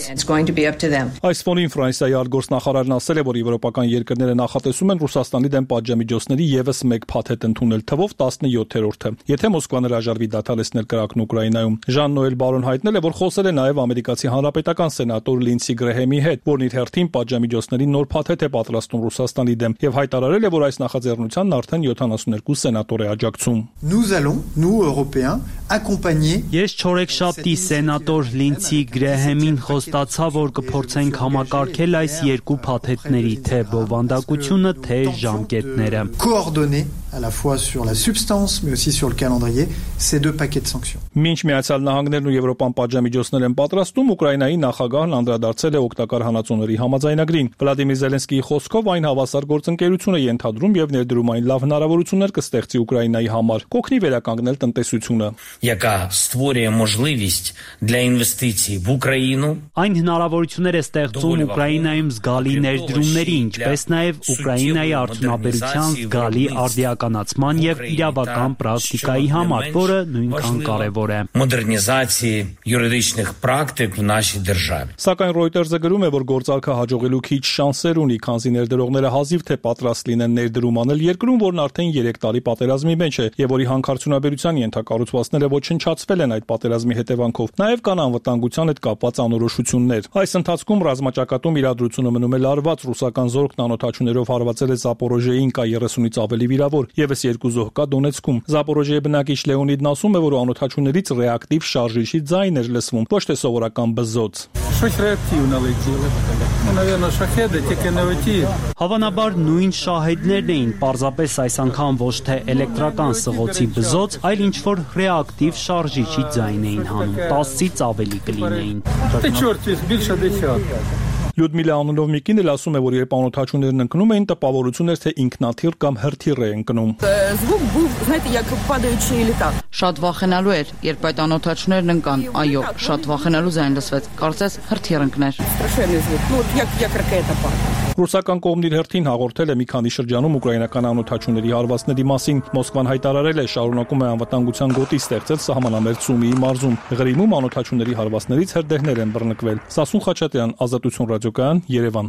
Այս ֆոնին Ֆրանսիայի արտգործնախարարն ասել է, որ եվրոպական երկրները նախատեսում են Ռուսաստանի դեմ պատժամիջոցների եւս մեկ փաթեթ ընդունել, թվով տասնյոթերորդը, եթե Մոսկվան հրաժարվի դադարեցնել կրակն Ուկրաինայում։ Ժան Նոել Բարոն հայտնել է, որ խոսել է նաեւ ամերիկացի հանրապետական սենատոր Լինսի Գրեհեմի հետ, որն իր հերթին պատժամիջոցների նոր փաթեթ է պատրաստում Ռուսաստանի դեմ եւ հայտարարել է, որ այս նախաձեռնությանն արդեն յոթանասունյոթ սենատոր է աջակցում։
Nous allons, nous Européens, accompagner.
Ես չորեքշաբթի սենատոր Լինսի Գրեհեմին խոստացա, որ կփորձենք համակարգել այս երկու փաթեթների, թե բովանդակությունը, թե ժամկետները։
Coordonner à la fois sur la substance mais aussi sur le calendrier ces deux paquets de sanctions.
Մինչ Միացյալ Նահանգներն ու Եվրոպան պատժամիջոցներ են պատրաստում, Ուկրաինայի նախագահն անդրադարձել է օգտակար հանածոների համաձայնագրին։ Վլադիմիր Զելենսկիի խոսքով այն հավասար գործընկերություն է ենթադրում եւ ներդրում այն լավ հնարավորություններ կստեղծի Ուկրաինայի համար, կօգնի վերականգնել տնտեսությունը։
Яка створює можливість для інвестицій в Україну.
Այն հնարավորություններ է ստեղծում Ուկրաինայում զգալի ներդրումների, ինչպես նաեւ Ուկրաինայի արդյունաբերության զգալի արդիականացման եւ իրավական պրակտիկայի համար, որը նույնքան կարեւոր է։
Մոդեռնիզացիի յուրիդичних практик в нашій державі.
Սակայն Reuters-ը գրում է, որ գործարքը հաջողելու քիչ շանսեր ունի, քանզի ներդրողները հազիվ թե պատրաստ լինեն ներդրում անել երկրում, որն արդեն երեք տարի պատերազմի մեջ է եւ որի հանքարդյունաբերության ենթակառուցվածքները ոչնչացվել են այդ պատերազմի հետևանքով։ Նաեւ կան անվտանգության հետ կապված անորոշություններ։ Այս ընթացքում ռազմաճակատում իրադրությունը մնում է լարված, ռուսական զորքն անօթաչուներով հարվածել է Զապորոժեին, կա երեսունից ավելի վիրավոր, եւս երկու զոհ կա Դոնեցկում։ Զապորոժեի բնակիչ Լեոնիդն ասում է, որ անօթաչուներից ռեակտիվ շարժիչի ձայն էր լսվում, ոչ թե սովորական բզոց։
Щось реактивне летіло. Ну, наверное, шахеди, тільки не оті.
Հավանաբար նույն շահեդներն էին, պարզապես այս անգամ ոչ թե էլեկտրական սղոցի բզոց, այլ ինչ-որ ռեակտիվ շարժիչի ձայն էին հանում, տասից ավելի կլինեին։
Та чорт, їх більше десятка.
Լյուդմիլա անունով մի կին էլ ասում է, որ երբ անօթաչուներն ընկնում էին, տպավորություն էր, թե ինքնաթիռ կամ հրթիռ է ընկնում։
Звук був, знаєте, як падаючий літак. Շատ վախենալու էր, երբ այդ անօթաչուներն ընկան։ Այո, շատ վախենալու ձայն լսվեց։ Կարծես հրթիռ ընկներ։
Страшенний звук. Ну, от як як ракета падає.
Ռուսական կողմն իր հերթին հաղորդել է մի քանի շրջանում ուկրաինական անօթաչուների հարվածների մասին։ Մոսկվան հայտարարել է, շարունակում է անվտանգության գոտի ստեղծել սահմանամերձ Սումիի մարզում։ Ղրիմում անօթաչուների հարվածներից հրդեհներ են բռնկվել։ Սասուն Խաչատրյան, Ազատություն ռադիոկայան, Երևան։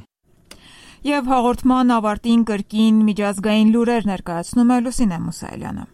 Եվ հաղորդման ավարտին կրկին միջազգային լուրեր ներկայացնում է Լուսինե Մուսայելյանը։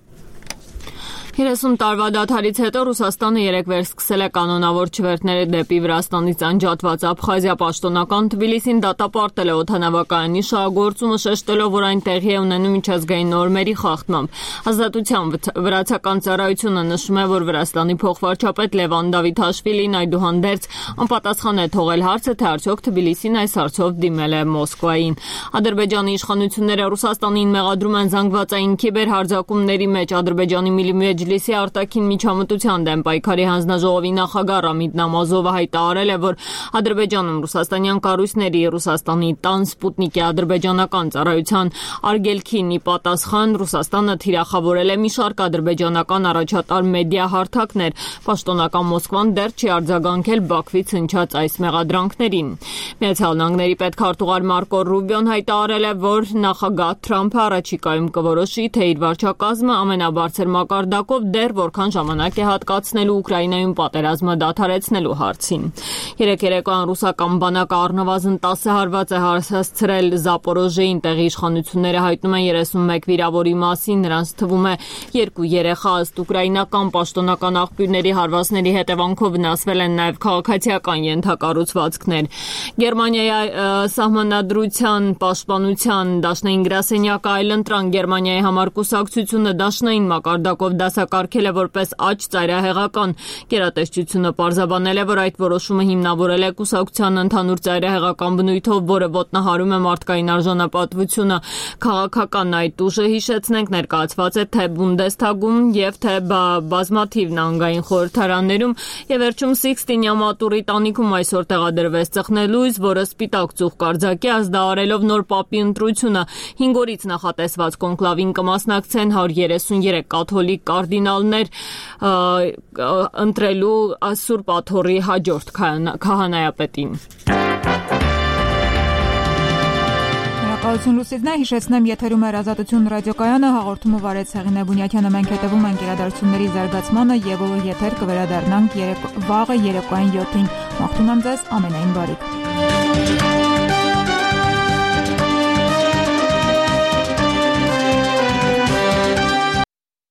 երեսուն տարվա դադարից հետո Ռուսաստանը երեկ վերսկսել է կանոնավոր չվերթները դեպի Վրաստանից անջատված Աբխազիա պաշտոնական Թբիլիսին դատապարտել է օդանավակայանի շահագործումը, շեշտելով, որ այն տեղի է ունենում միջազգային նորմերի խախտմամբ։ Ազատության վրացական ծառայությունը նշում է, որ Վրաստանի փոխվարչապետ Լևան Դավիթաշվիլին այդուհանդերձ անպատասխան է թողել հարցը, թե արդյոք Թբիլիսին այս հարցով դիմել է Մոսկվային։ Ադրբեջանի իշխանությունները Ռուսաստանին մեղադրում են զանգվածային քիբերհարձակումների մեջ Ադրբեջանի Միլի Մեջլիսի արտաքին միջամտության դեմ պայքարի հանձնաժողովի նախագահ Ռամիդ Նամազովը հայտարարել է, որ Ադրբեջանում ռուսաստանյան կառույցների Ռուսաստանի տան Սպուտնիկի ադրբեջանական ծառայության արգելքին ի պատասխան Ռուսաստանը թիրախավորել է մի շարք ադրբեջանական առաջատար մեդիա հարթակներ։ Պաշտոնական Մոսկվան դեռ չի արձագանքել Բաքվից հնչած այս մեղադրանքներին։ Միացյալ Նահանգների պետքարտուղար Մարկո Ռուբիոն հայտարարել է, որ նախագահ Թրամփը առաջիկայում կորոշի, թե իր վարչակազմը ամենաբարձր մակարդակով դեռ որքան ժամանակ է հատկացնելու Ուկրաինայում պատերազմը դադարեցնելու հարցին։ Երեք երեկոյան ռուսական բանակը առնվազն տասը հարված է հասցրել Զապորոժեին, տեղի իշխանությունները հայտնում են երեսունմեկ վիրավորի մասին, նրանց թվում է երկու երեխա, ըստ ուկրաինական պաշտոնական աղբյուրների հարվածների հետևանքով վնասվել են նաև քաղաքացիական ենթակառուցվածքներ։ Գերմանիայի սահմանադրության պաշտպանության դաշնային գրասենյակը այլընտրան Գերմանիայի համար կուսակցությունը դաշնային մակարդակով դասակարգ բացակարգել է որպես աճ ծայրահեղական։ Գերատեսչությունը պարզաբանել է, որ այդ որոշումը հիմնավորել է կուսակցության ընդհանուր ծայրահեղական բնույթով, որը ոտնահարում է մարդկային արժանապատվությունը։ Քաղաքական այդ ուժը, հիշեցնենք, ներկայացված է թե Բունդեսթագում եւ թե բազմաթիվ նահանգային խորհրդարաններում, եւ վերջում Սիքստինյա մատուրի տանիքում այսօր տեղադրվեց ծխնելույս, որը սպիտակ ծուխ կարձակի ազդարելով նոր պապի ընտրությունը։ Հինգ օրից նախատեսված կոնկլավին կմասնակցեն հարյուր երեսուներեք կաթոլիկ կարդինալներ ընտրելու Սուրբ Աթոռի հաջորդ քահանայապետին։
Շնորհակալություն Լուսիզնա, հիշեցնեմ եթերում էր Ազատություն ռադիոկայանը, հաղորդումը վարեց Հեղինե Բունյակյանը, մենք հետևում ենք իրադարձությունների զարգացմանը եւ եթեր կվերադառնանք վաղը երեկոյան յոթին։ Մաղթում եմ ձեզ ամենայն բարիք։